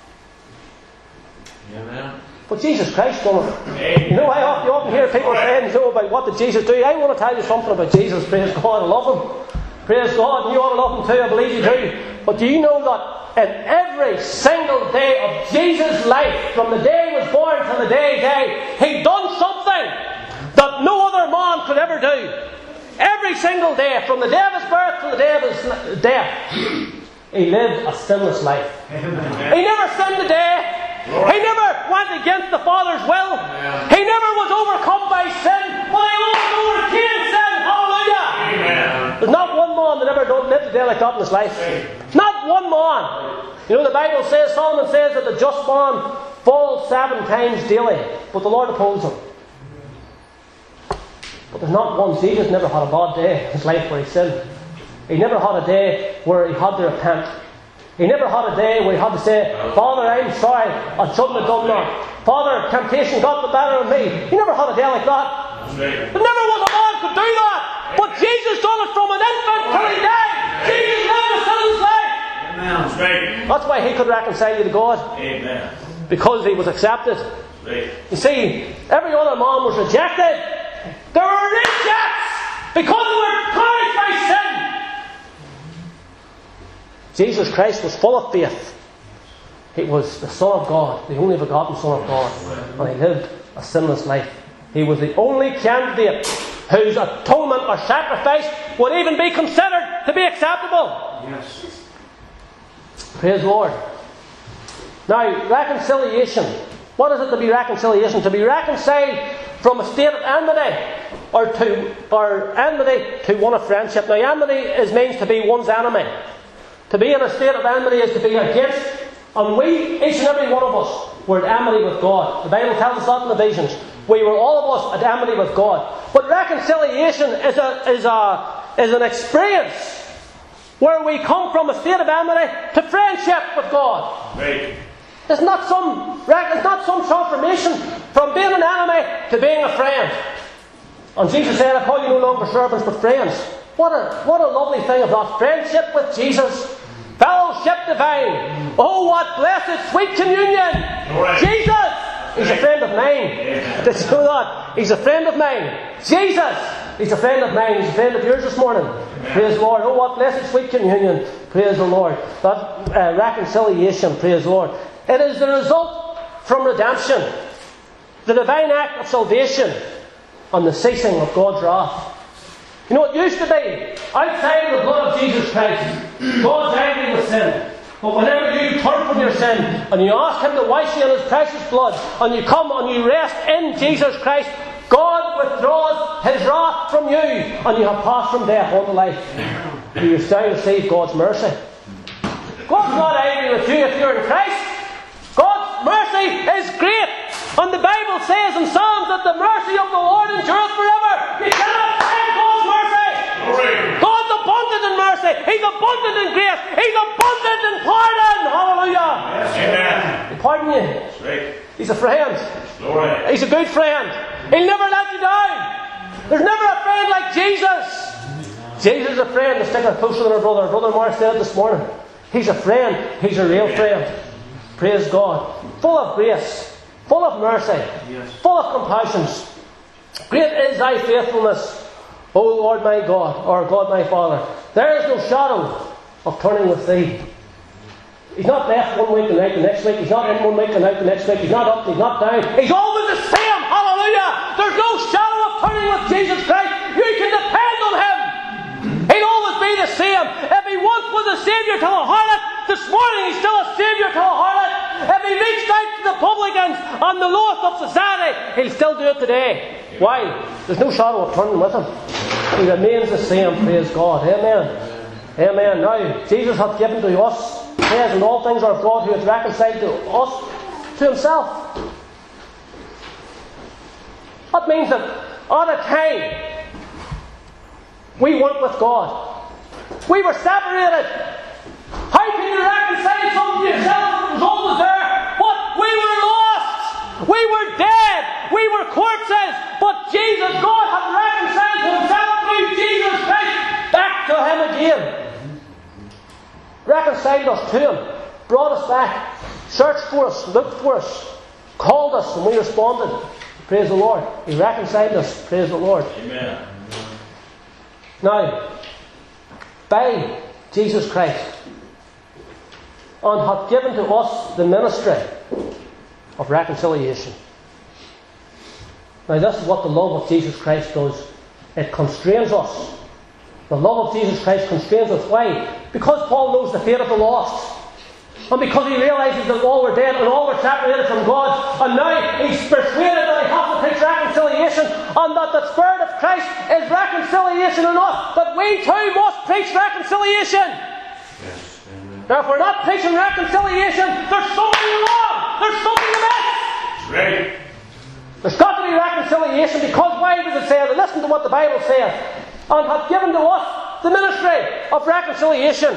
Amen. But Jesus Christ done it. Amen. You know, you often hear people saying, you know, about what did Jesus do. I want to tell you something about Jesus. Praise God, I love Him. Praise God, and you ought to love Him too. I believe you do. But do you know that in every single day of Jesus' life, from the day He was born to the day He died, He done something that no other man could ever do. Every single day, from the day of His birth to the day of His death, He lived a sinless life. Amen. He never sinned a day. He never went against the Father's will. He never was overcome by sin. But He always overcame sin. Hallelujah. Amen. There's not one man that ever lived a day like that in his life. Not one man. You know, the Bible says, Solomon says that the just man fall 7 times daily, but the Lord upholds him. But there's not one. Jesus never had a bad day in his life where he sinned. He never had a day where he had to repent. He never had a day where he had to say, Father, I'm sorry, I shouldn't have done that. Father, temptation got the better of me. He never had a day like that. There never was a man could do that. But Jesus done it from an infant till he died. Jesus lived a sinless life. That's why he could reconcile you to God. Amen. Because he was accepted. You see, every other man was rejected. There were rejects because they were punished by sin. Jesus Christ was full of faith. He was the Son of God, the only begotten Son of God, and he lived a sinless life. He was the only candidate whose atonement or sacrifice would even be considered to be acceptable. Yes. Praise the Lord. Now, reconciliation. What is it to be reconciliation? To be reconciled from a state of enmity or enmity to one of friendship. Now, enmity means to be one's enemy. To be in a state of enmity is to be against, and we, each and every one of us, were at enmity with God. The Bible tells us that in Ephesians. We were all of us at enmity with God. But reconciliation is an experience where we come from a state of enmity to friendship with God. Right. It's not some transformation from being an enemy to being a friend. And Jesus said, I call you no longer servants but friends. What a lovely thing of that. Friendship with Jesus. Fellowship divine. Oh, what blessed sweet communion. Right. Jesus, he's a friend of mine. Yeah. Did you know that? He's a friend of mine. Jesus, he's a friend of mine. He's a friend of yours this morning. Amen. Praise the Lord. Oh, what blessed sweet communion. Praise the Lord. That reconciliation. Praise the Lord. It is the result from redemption, the divine act of salvation, and the ceasing of God's wrath. You know, it used to be, outside of the blood of Jesus Christ, God's angry with sin. But whenever you turn from your sin, and you ask Him to wash you in His precious blood, and you come and you rest in Jesus Christ, God withdraws His wrath from you, and you have passed from death unto life. And you still receive God's mercy. God's not angry with you if you're in Christ. God's mercy is great. And the Bible says in Psalms that the mercy of the Lord endureth forever. You cannot find God's mercy. God's abundant in mercy. He's abundant in grace. He's abundant in pardon. Hallelujah. Amen. He'll pardon you. Right. He's a friend. Glory. He's a good friend. He'll never let you down. There's never a friend like Jesus. Jesus is a friend that's sticking closer than our brother. Brother Mark said it this morning. He's a friend. He's a real friend. Praise God. Full of grace. Full of mercy. Yes. Full of compassion. Great is thy faithfulness, O Lord my God, or God my Father. There is no shadow of turning with thee. He's not left one week and out the next week. He's not in one week and out the next week. He's not up, he's not down. He's always the same. Hallelujah. There's no shadow of turning with Jesus Christ. You can depend on Him. He'll always be the same. If He once was a Saviour to a harlot, this morning He's still a Saviour to a harlot. If He reached out to the publicans and the lowest of society, He'll still do it today. Why? There's no shadow of turning with Him. He remains the same. Praise God. Amen. Amen. Now, Jesus hath given to us, praise, and all things are of God, who hath reconciled to us to Himself. That means that at a time we weren't with God. We were separated. How can you reconcile something to yourself that was always there? But we were lost. We were dead. We were corpses. But Jesus, God, hath reconciled to Himself through Jesus Christ back to Him again. Reconciled us to Him. Brought us back. Searched for us. Looked for us. Called us, and we responded. Praise the Lord. He reconciled us. Praise the Lord. Amen. Now, by Jesus Christ, and hath given to us the ministry of reconciliation. Now, this is what the love of Jesus Christ does. It constrains us. The love of Jesus Christ constrains us. Why? Because Paul knows the fate of the lost. And because he realises that all were dead and all were separated from God. And now he's persuaded that he has to preach reconciliation, and that the Spirit of Christ is reconciliation in us. That we too must preach reconciliation. Yes. Amen. Now, if we're not preaching reconciliation, there's something wrong. there's something amiss. Right. There's got to be reconciliation, because why does it say that? Listen to what the Bible says. And hath given to us the ministry of reconciliation.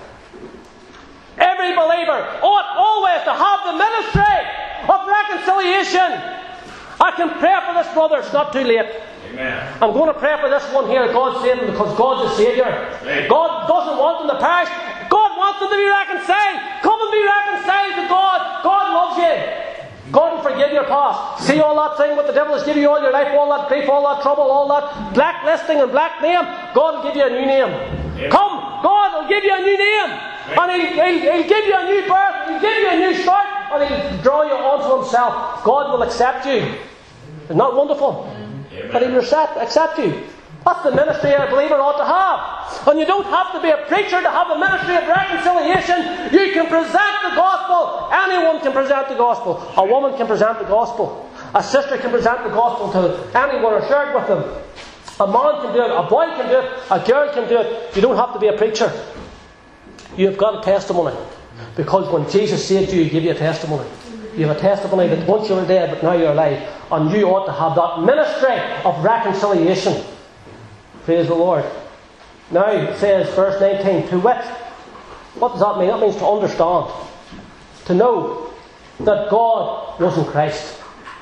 Every believer ought always to have the ministry of reconciliation. I can pray for this brother, it's not too late. Amen. I'm going to pray for this one here, God save him, because God's a Saviour. Right. God doesn't want them to perish. God wants them to be reconciled. Come and be reconciled to God. God loves you. God will forgive your past. See all that thing what the devil has given you all your life, all that grief, all that trouble, all that blacklisting and black name. God will give you a new name. Amen. Come, God will give you a new name. And he'll give you a new birth. He'll give you a new start. And He'll draw you onto Himself. God will accept you. Isn't that wonderful? Amen. But He'll accept you. That's the ministry a believer ought to have. And you don't have to be a preacher to have a ministry of reconciliation. You can present the gospel. Anyone can present the gospel. A woman can present the gospel. A sister can present the gospel to anyone or share it with them. A man can do it. A boy can do it. A girl can do it. You don't have to be a preacher. You've got a testimony. Because when Jesus saved you, He gave you a testimony. You have a testimony that once you were dead, but now you're alive. And you ought to have that ministry of reconciliation. Praise the Lord. Now it says, verse 19, to wit. What does that mean? That means to understand. To know that God was in Christ,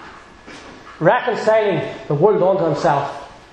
reconciling the world unto Himself.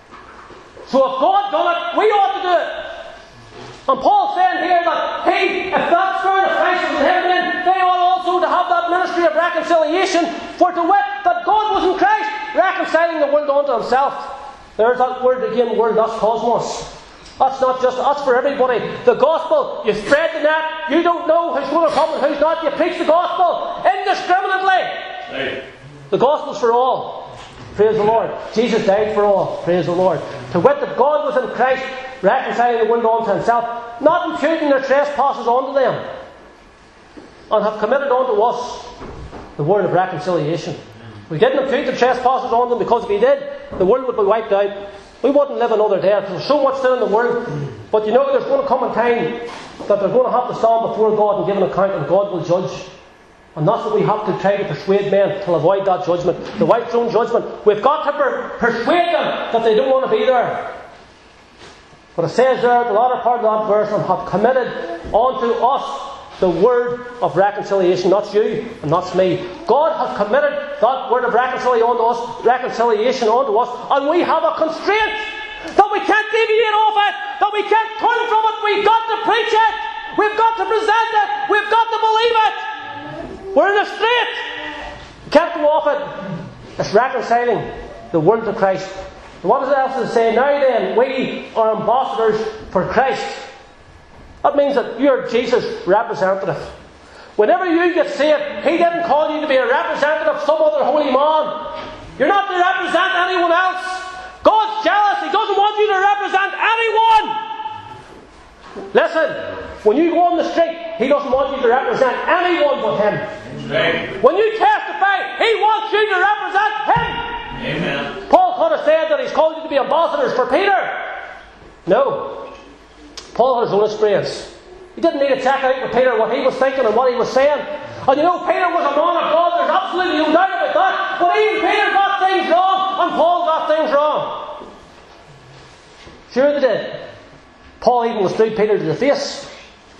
So if God done it, we ought to do it. And Paul's saying here that if that Spirit of Christ was in Him, then they ought also to have that ministry of reconciliation. For to wit, that God was in Christ, reconciling the world unto Himself. There's that word again, word, that's cosmos. That's not just, that's for everybody. The gospel, you spread the net, you don't know who's going to come and who's not. You preach the gospel indiscriminately. Right. The gospel's for all. Praise the Lord. Jesus died for all. Praise the Lord. To wit that God was in Christ, reconciling the world unto Himself, not imputing their trespasses unto them, and have committed unto us the word of reconciliation. We didn't impute the trespasses on them, because if we did, the world would be wiped out. We wouldn't live another day. There's so much sin in the world. But you know, there's going to come a time that they're going to have to stand before God and give an account, and God will judge. And that's what we have to try to persuade men to avoid that judgment, the white throne judgment. We've got to persuade them that they don't want to be there. But it says there, the latter part of that verse, and have committed unto us the word of reconciliation. That's you and that's me. God has committed that word of reconciliation unto us, and we have a constraint that we can't deviate off it, that we can't turn from it. We've got to preach it, we've got to present it, we've got to believe it. We're in a strait. We can't go off it. It's reconciling the world to Christ. And what else does it say? Now then, we are ambassadors for Christ. That means that you're Jesus' representative. Whenever you get saved, He didn't call you to be a representative of some other holy man. You're not to represent anyone else. God's jealous. He doesn't want you to represent anyone. Listen, when you go on the street, He doesn't want you to represent anyone but Him. Right. When you testify, He wants you to represent Him. Amen. Paul could have said that He's called you to be ambassadors for Peter. No. Paul had his own experience. He didn't need to check out with Peter what he was thinking and what he was saying. And you know, Peter was a man of God. There's absolutely no doubt about that. But even Peter got things wrong, and Paul got things wrong. Sure they did. Paul even withstood Peter to the face.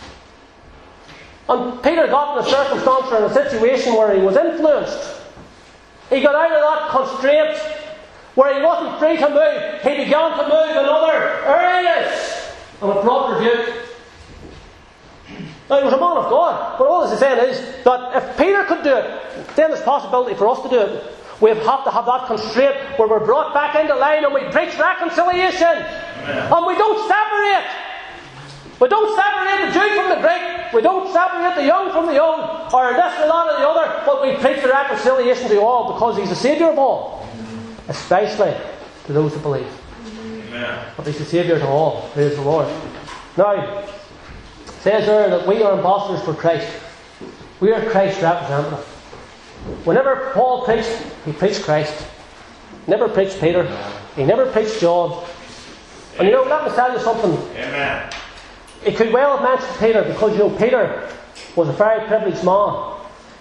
And Peter got in a circumstance or in a situation where he was influenced. He got out of that constraint where he wasn't free to move. He began to move in other areas. And it brought rebuke. Now, he was a man of God, but all he's saying is that if Peter could do it, then there's possibility for us to do it. We have to have that constraint where we're brought back into line and we preach reconciliation. Amen. And we don't separate. We don't separate the Jew from the Greek. We don't separate the young from the old, or this or that or the other, but we preach the reconciliation to all, because He's the Saviour of all, especially to those who believe. But He's the Saviour to all. Praise the Lord. Now, it says there that we are ambassadors for Christ. We are Christ's representative. Whenever Paul preached, he preached Christ. He never preached Peter. He never preached John. And you know, let me tell you something. Amen. It could well have mentioned Peter, because you know, Peter was a very privileged man.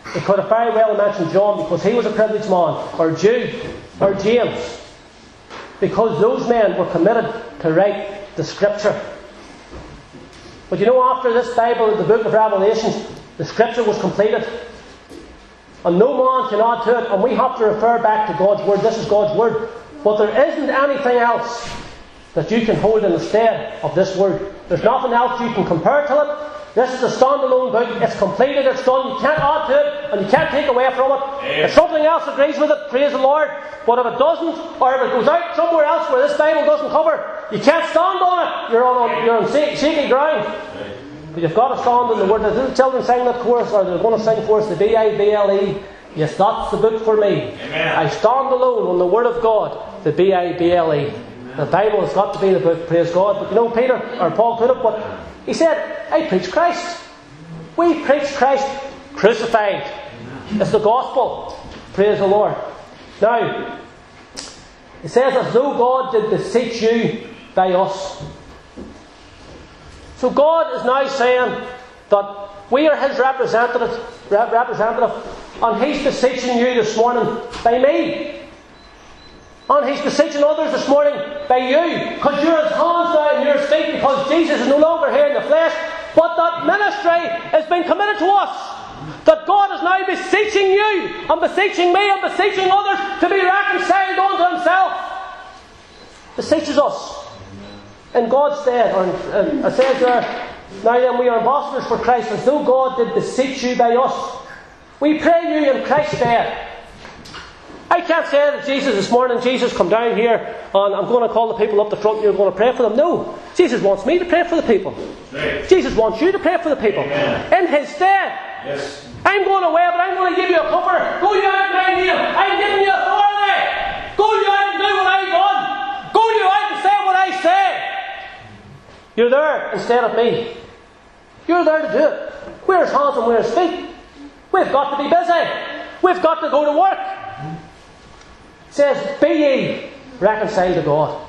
He could have very well mentioned John because he was a privileged man, or Jude, or James, because those men were committed to write the Scripture. But you know, after this Bible, the book of Revelation, the Scripture was completed. And no man can add to it, and we have to refer back to God's Word. This is God's Word. But there isn't anything else that you can hold in the stead of this Word. There's nothing else you can compare to it. This is a standalone book. It's completed, it's done. You can't add to it, and you can't take away from it. If something else agrees with it, praise the Lord. But if it doesn't, or if it goes out somewhere else where this Bible doesn't cover, you can't stand on it. You're on shaky ground. But you've got to stand on the Word. The children sing that chorus, or they're going to sing for us, the Bible. Yes, that's the book for me. Amen. I stand alone on the Word of God, the Bible. The Bible has got to be the book, praise God. But you know, Peter, or Paul put it, but he said, I preach Christ. We preach Christ crucified. It's the gospel. Praise the Lord. Now, it says, as though God did beseech you by us. So God is now saying that we are His representative, and He's beseeching you this morning by me. And He's beseeching others this morning by you, because you're His hands now and you're His feet, because Jesus is no longer here in the flesh, but that ministry has been committed to us. That God is now beseeching you, and beseeching me, and beseeching others to be reconciled unto Himself. Beseeches us in God's stead. It says there, now then we are ambassadors for Christ, as though God did beseech you by us. We pray you in Christ's stead. I can't say that Jesus this morning, Jesus, come down here and I'm going to call the people up the front and you're going to pray for them. No. Jesus wants me to pray for the people. Right. Jesus wants you to pray for the people. Amen. In His stead. Yes. I'm going away, but I'm going to give you a comforter. Go you out in my name. I'm giving you authority. Go you out and do what I've done. Go you out and say what I say. You're there instead of me. You're there to do it. We're His hands and we're His feet. We've got to be busy. We've got to go to work. It says, be ye reconciled to God.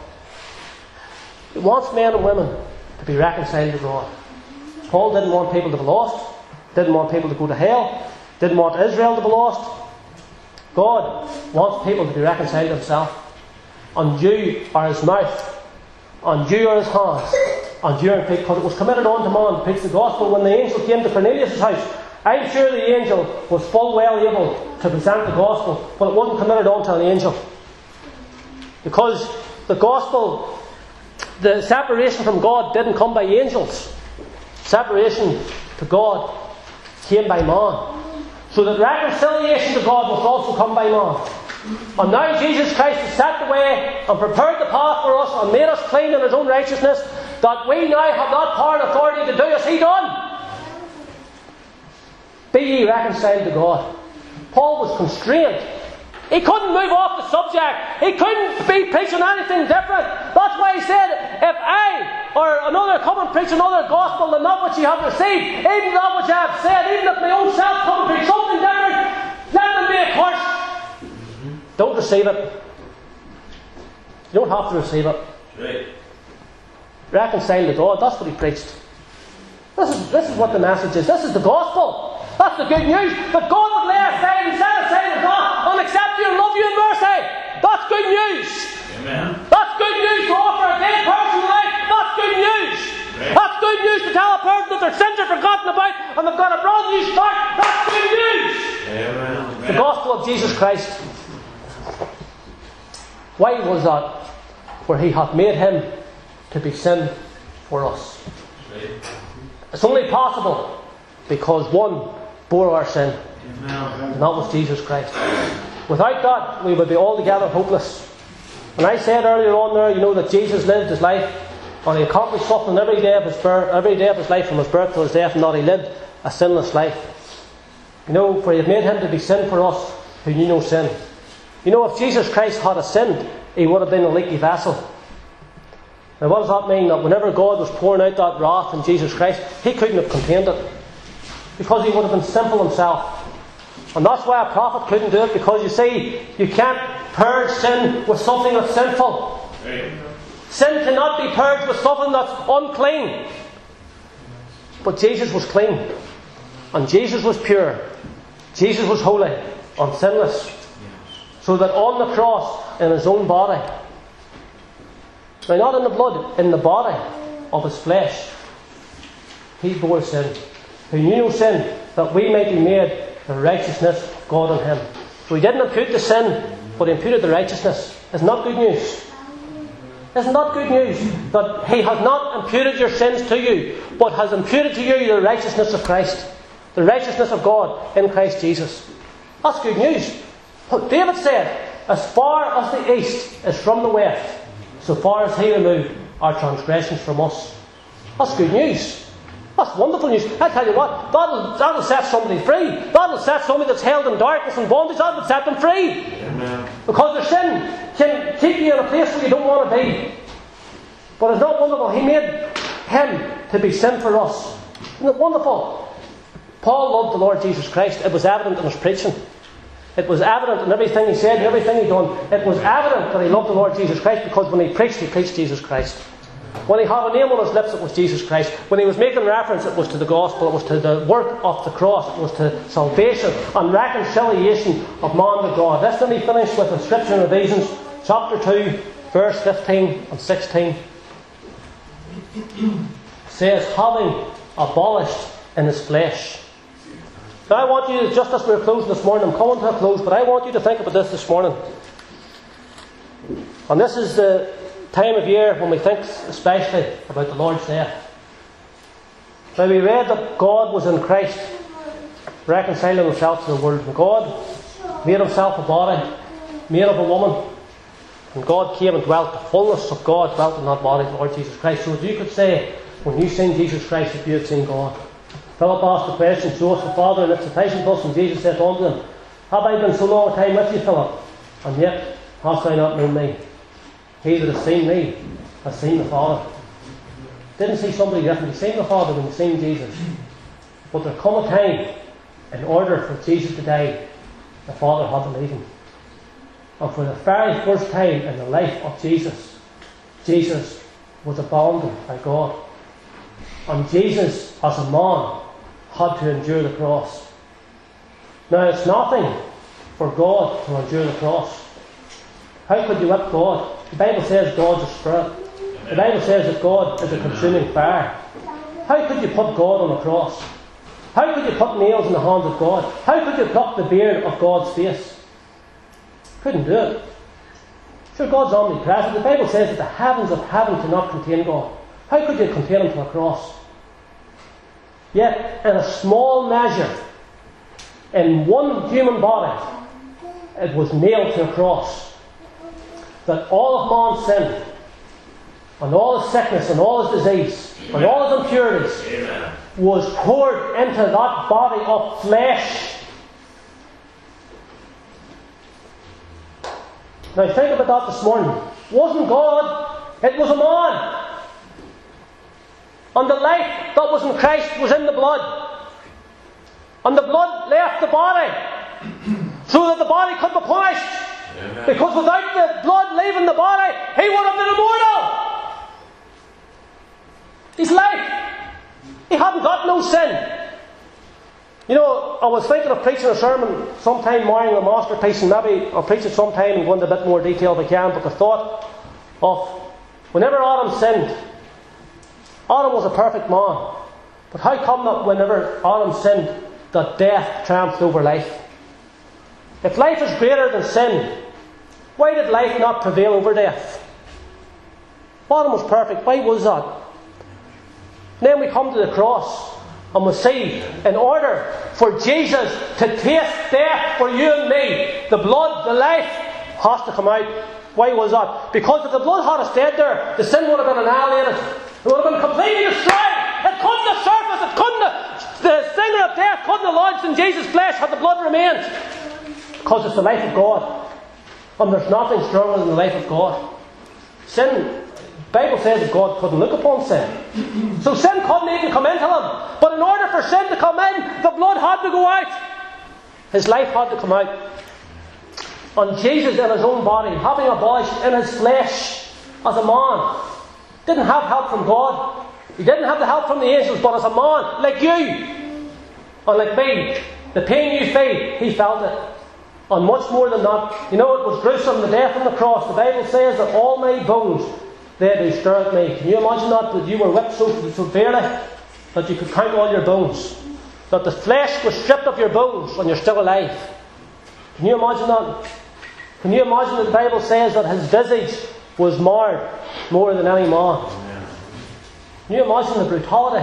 He wants men and women to be reconciled to God. Paul didn't want people to be lost. Didn't want people to go to hell. Didn't want Israel to be lost. God wants people to be reconciled to Himself. And you are His mouth. And you are His hands. And you are His feet. Because it was committed unto man to preach the gospel. When the angel came to Cornelius' house, I'm sure the angel was full well able to present the gospel, but it wasn't committed unto an angel. Because the gospel, the separation from God didn't come by angels. Separation to God came by man. So that reconciliation to God must also come by man. And now Jesus Christ has set the way and prepared the path for us and made us clean in His own righteousness, that we now have that power and authority to do as He done. Be ye reconciled to God. Paul was constrained. He couldn't move off the subject. He couldn't be preaching anything different. That's why he said, if I or another come and preach another gospel than that which ye have received, even that which I have said, even if my own self come and preach something different, let them be accursed. Don't receive it. You don't have to receive it. Right. Reconciled to God. That's what he preached. This is what the message is. This is the gospel. That's the good news. That God would lay aside and set aside His wrath and accept you and love you in mercy. That's good news. Amen. That's good news to offer a dead person life. That's good news. Right. That's good news to tell a person that their sins are forgotten about and they've got a brand new start. That's good news. Amen. The gospel of Jesus Christ. Why was that? For He hath made Him to be sin for us. Right. It's only possible because one bore our sin. Amen. And that was Jesus Christ. Without that, we would be altogether hopeless. And I said earlier on there, you know, that Jesus lived His life and He accomplished something every day of His life from His birth to His death, and that He lived a sinless life. You know, for He had made Him to be sin for us who knew no sin. You know, if Jesus Christ had sinned, He would have been a leaky vessel. Now what does that mean? That whenever God was pouring out that wrath on Jesus Christ, He couldn't have contained it. Because He would have been sinful Himself. And that's why a prophet couldn't do it, because you see, you can't purge sin with something that's sinful. Right. Sin cannot be purged with something that's unclean. But Jesus was clean. And Jesus was pure. Jesus was holy and sinless, so that on the cross, in his own body, now not in the blood, in the body of his flesh, he bore sin, who knew no sin, that we might be made the righteousness of God in him. So he didn't impute the sin, but he imputed the righteousness. Isn't that good news? Isn't that good news? That he has not imputed your sins to you, but has imputed to you the righteousness of Christ, the righteousness of God in Christ Jesus. That's good news. But David said, as far as the east is from the west, so far as he removed our transgressions from us. That's good news. That's wonderful news. I tell you what, that'll set somebody free. That'll set somebody that's held in darkness and bondage, that will set them free. Amen. Because their sin can keep you in a place where you don't want to be. But it's not wonderful. He made him to be sin for us. Isn't it wonderful? Paul loved the Lord Jesus Christ. It was evident in his preaching. It was evident in everything he said and everything he done. It was evident that he loved the Lord Jesus Christ, because when he preached Jesus Christ. When he had a name on his lips, it was Jesus Christ. When he was making reference, it was to the gospel, it was to the work of the cross, it was to salvation and reconciliation of man to God. Let me finish with a scripture in Ephesians chapter 2, verse 15 and 16. It says, having abolished in his flesh. Now I want you to, just as we're closing this morning, I'm coming to a close, but I want you to think about this morning. And this is the time of year when we think especially about the Lord's death. Now we read that God was in Christ, reconciling himself to the world. And God made himself a body, made of a woman. And God came and dwelt, the fullness of God dwelt in that body, the Lord Jesus Christ. So you could say, when you seen Jesus Christ, that you had seen God. Philip asked the question, show us the Father, and it's sufficient to us. And Jesus said unto them, have I been so long a time with you, Philip, and yet hast thou not known me? He that has seen me has seen the Father. Didn't see somebody different. He seen the Father when he seen Jesus. But there come a time, in order for Jesus to die, the Father had to leave him. And for the very first time in the life of Jesus, Jesus was abandoned by God. And Jesus, as a man, had to endure the cross. Now it's nothing for God to endure the cross. How could you whip God? The Bible says God's a spirit. The Bible says that God is a consuming fire. How could you put God on a cross? How could you put nails in the hands of God? How could you pluck the beard of God's face? Couldn't do it. Sure, God's omnipresent. The Bible says that the heavens of heaven cannot contain God. How could you contain him to a cross? Yet, in a small measure, in one human body, it was nailed to a cross. That all of man's sin, and all his sickness, and all his disease, and all his impurities, Amen, was poured into that body of flesh. Now think about that this morning. It wasn't God, it was a man. And the life that was in Christ was in the blood. And the blood left the body, so that the body could be punished. Amen. Because without the blood leaving the body, he would have been immortal. His life, he hadn't got no sin. You know, I was thinking of preaching a sermon sometime morning, a masterpiece, and maybe I'll preach it sometime and go into a bit more detail if I can, but the thought of whenever Adam sinned, Adam was a perfect man. But how come that whenever Adam sinned, that death triumphed over life? If life is greater than sin, why did life not prevail over death? Adam was perfect. Why was that? Then we come to the cross and we see, in order for Jesus to taste death for you and me, the blood, the life, has to come out. Why was that? Because if the blood had stayed there, the sin would have been annihilated. It would have been completely destroyed. It couldn't have surfaced. It couldn't have, the singer of death couldn't have lodged in Jesus' flesh had the blood remained. Because it's the life of God. And there's nothing stronger than the life of God. Sin, the Bible says that God couldn't look upon sin. So sin couldn't even come into him. But in order for sin to come in, the blood had to go out. His life had to come out. And Jesus in his own body, having abolished in his flesh as a man, didn't have help from God. He didn't have the help from the angels, but as a man, like you, and like me, the pain you feel, he felt it. And much more than that, you know, it was gruesome, the death on the cross. The Bible says that all my bones, they do stir at me. Can you imagine that you were whipped so severely that you could count all your bones? That the flesh was stripped of your bones and you're still alive. Can you imagine that? Can you imagine that the Bible says that his visage was marred more than any man? Can you imagine the brutality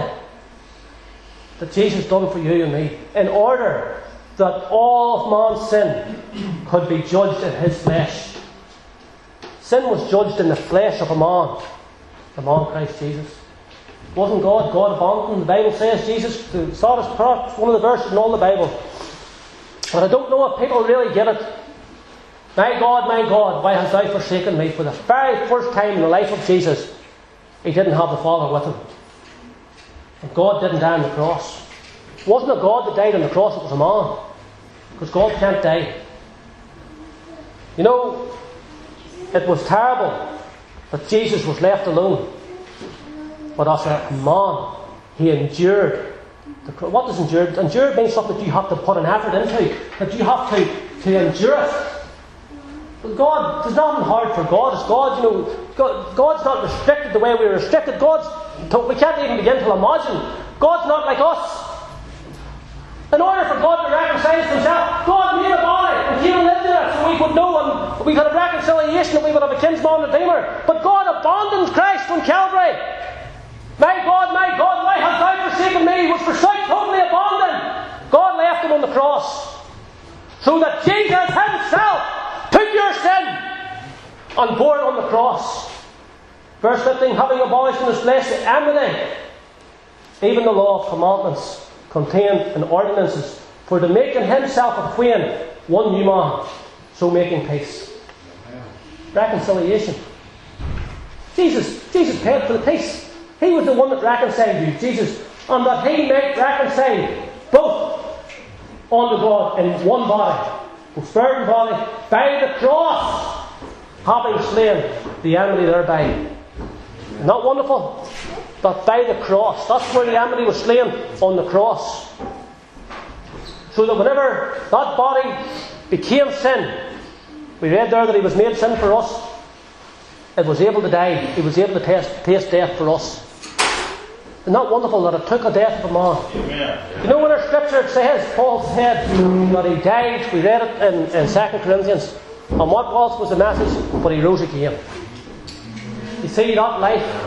that Jesus done for you and me, in order that all of man's sin could be judged in his flesh? Sin was judged in the flesh of a man, the man Christ Jesus. Wasn't God abandoned him? The Bible says Jesus, the saddest part, one of the verses in all the Bible. But I don't know if people really get it. My God, why hast thou forsaken me? For the very first time in the life of Jesus, he didn't have the Father with him. And God didn't die on the cross. It wasn't a God that died on the cross, it was a man. Because God can't die. You know, it was terrible that Jesus was left alone. But as a man, he endured. What does endured? Endured means something that you have to put an effort into. That you have to endure it. But God, there's nothing hard for God. It's God, you know, God's not restricted the way we're restricted. We can't even begin to imagine. God's not like us. In order for God to reconcile himself, God made a body and came and lived in it so we could know and we could have reconciliation and we would have a kinsman redeemer. But God abandoned Christ on Calvary. My God, why hast thou forsaken me? He was totally abandoned. God left him on the cross so that Jesus himself took your sin and bore it on the cross. Verse 15, having abolished in his flesh the enmity, even the law of commandments contained in ordinances, for to make in himself a twain one new man, so making peace. Reconciliation. Jesus paid for the peace. He was the one that reconciled you, Jesus, and that he might reconcile both unto God in one body, both spirit and body, by the cross, having slain the enmity thereby. Isn't that wonderful? That by the cross, that's where the enmity was slain, on the cross. So that whenever that body became sin, we read there that he was made sin for us, it was able to die, he was able to taste death for us. Isn't that wonderful that it took a death of a man? Amen. You know what our scripture says? Paul said that he died, we read it in 2 Corinthians, and what else was the message? But he rose again. You see, that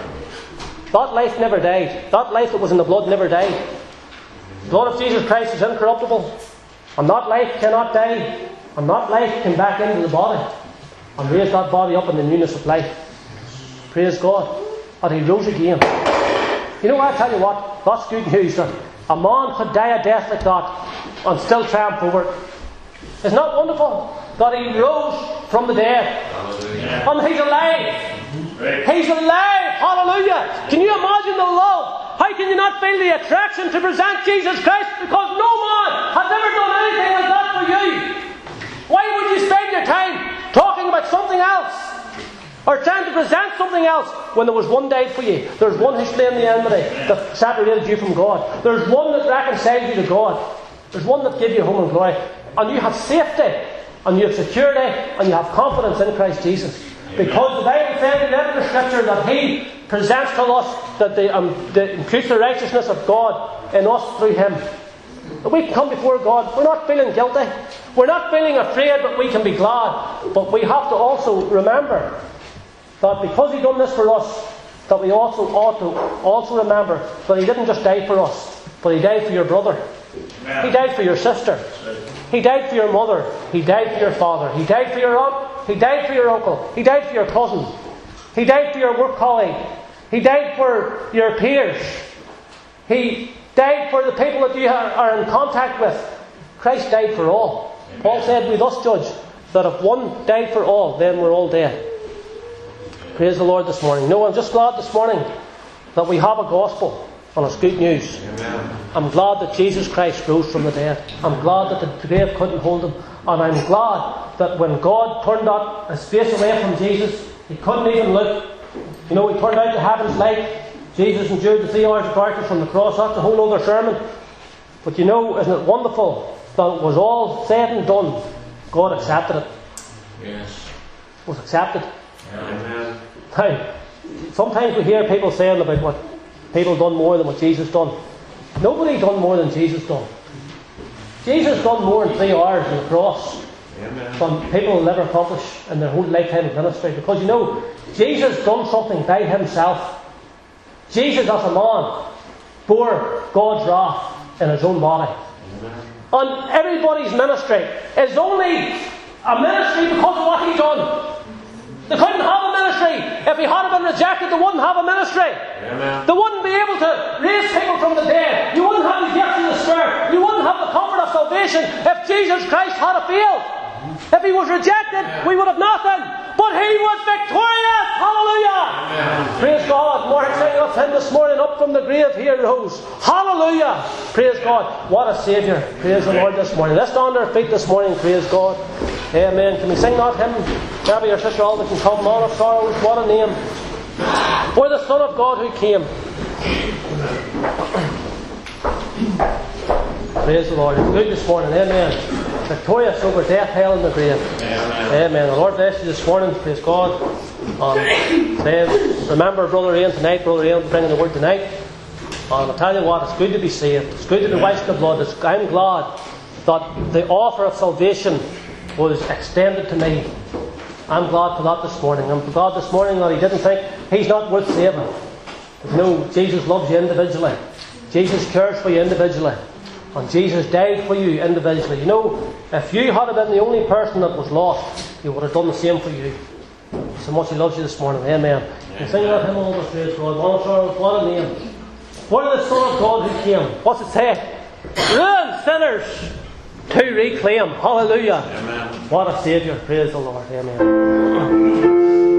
life never died. That life that was in the blood never died. The blood of Jesus Christ is incorruptible, and that life cannot die, and that life came back into the body and raised that body up in the newness of life. Praise God. And he rose again. You know what, I tell you what, that's good news, that a man could die a death like that and still triumph over it. Isn't that wonderful? That he rose from the dead. Hallelujah. And he's alive. Right. He's alive. Hallelujah. Can you imagine the love? How can you not feel the attraction to present Jesus Christ? Because no man has ever done anything like that for you. Why would you spend your time talking about something else? Or trying to present something else when there was one died for you. There's one who slain the enmity that separated you from God. There's one that reconciled you to God. There's one that gave you home and glory. And you have safety, and you have security, and you have confidence in Christ Jesus. Because the Bible says in the scripture that he presents to us that the increase the righteousness of God in us through him. That we can come before God. We're not feeling guilty. We're not feeling afraid, but we can be glad. But we have to also remember that because he done this for us, that we also ought to also remember that he didn't just die for us, but he died for your brother. Amen. He died for your sister. He died for your mother. He died for your father. He died for your aunt. He died for your uncle. He died for your cousin. He died for your work colleague. He died for your peers. He died for the people that you are in contact with. Christ died for all. Amen. Paul said, we thus judge that if one died for all, then we're all dead. Praise the Lord this morning. No, I'm just glad this morning that we have a gospel and it's good news. Amen. I'm glad that Jesus Christ rose from the dead. I'm glad that the grave couldn't hold him. And I'm glad that when God turned his face away from Jesus, he couldn't even look. You know, he turned out the heaven's light. Jesus endured the 3 hours of darkness from the cross. That's a whole other sermon. But you know, isn't it wonderful that it was all said and done, God accepted it. Yes. It was accepted. Amen. Now, sometimes we hear people saying about what people done more than what Jesus done. Nobody done more than Jesus done. Jesus done more in 3 hours on the cross than people will ever accomplish in their whole lifetime of ministry. Because you know, Jesus done something by himself. Jesus, as a man, bore God's wrath in his own body. And everybody's ministry is only a ministry because of what he done. They couldn't have a ministry. If he had been rejected, they wouldn't have a ministry. Amen. They wouldn't be able to raise people from the dead. You wouldn't have the gift of the Spirit. You wouldn't have the comfort of salvation if Jesus Christ had failed. If he was rejected, we would have nothing. But he was victorious. Hallelujah. Amen. Praise God. Mark sang of him this morning, up from the grave he arose. Hallelujah. Praise God. What a Saviour. Praise the Lord this morning. Let's stand on our feet this morning. Praise God. Amen. Can we sing that hymn? Maybe your sister Alda can come. Man of sorrows, what a name. For the Son of God who came. Praise the Lord. It's good this morning. Amen. Victorious over death, hell and the grave. Amen. The Lord bless you this morning. Praise God. Remember Brother Ian tonight. Brother Ian bringing the word tonight. And I'll tell you what, it's good to be saved. It's good to be washed in the blood. I'm glad that the offer of salvation was extended to me. I'm glad for that this morning. I'm glad this morning that he didn't think he's not worth saving. No, Jesus loves you individually. Jesus cares for you individually. And Jesus died for you individually. You know, if you had been the only person that was lost, he would have done the same for you. So much he loves you this morning. Amen. You sing that hymn all the praise God. What a name. What is the Son of God who came? What's it say? Ruin sinners to reclaim. Hallelujah. Amen. What a Saviour. Praise the Lord. Amen.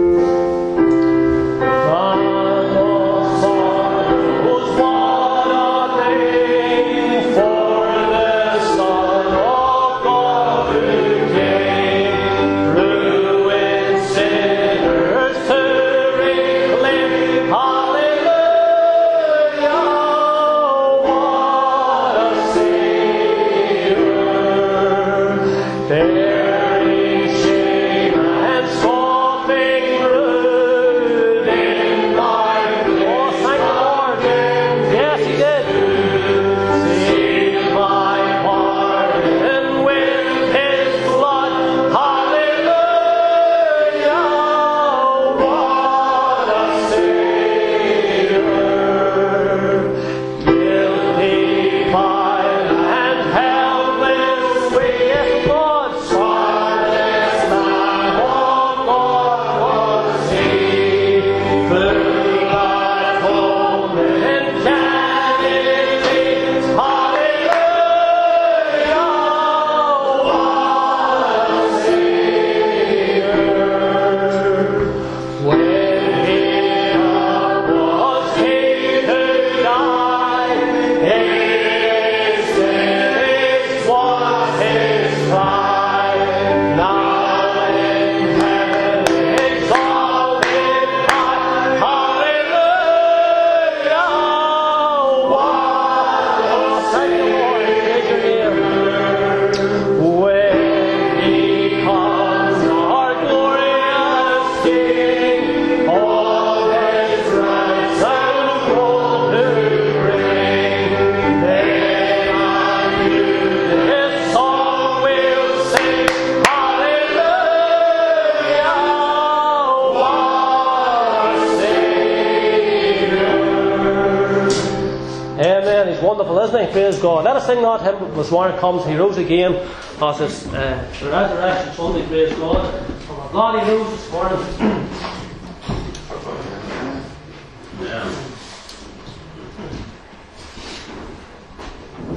Praise God. Let us sing that hymn as Warren comes. He rose again as it's the Resurrection Sunday. Praise God. And we're glad he rose this morning.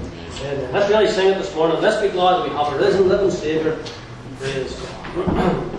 Let's really sing it this morning. Let's be glad that we have a risen, living Saviour. Praise God.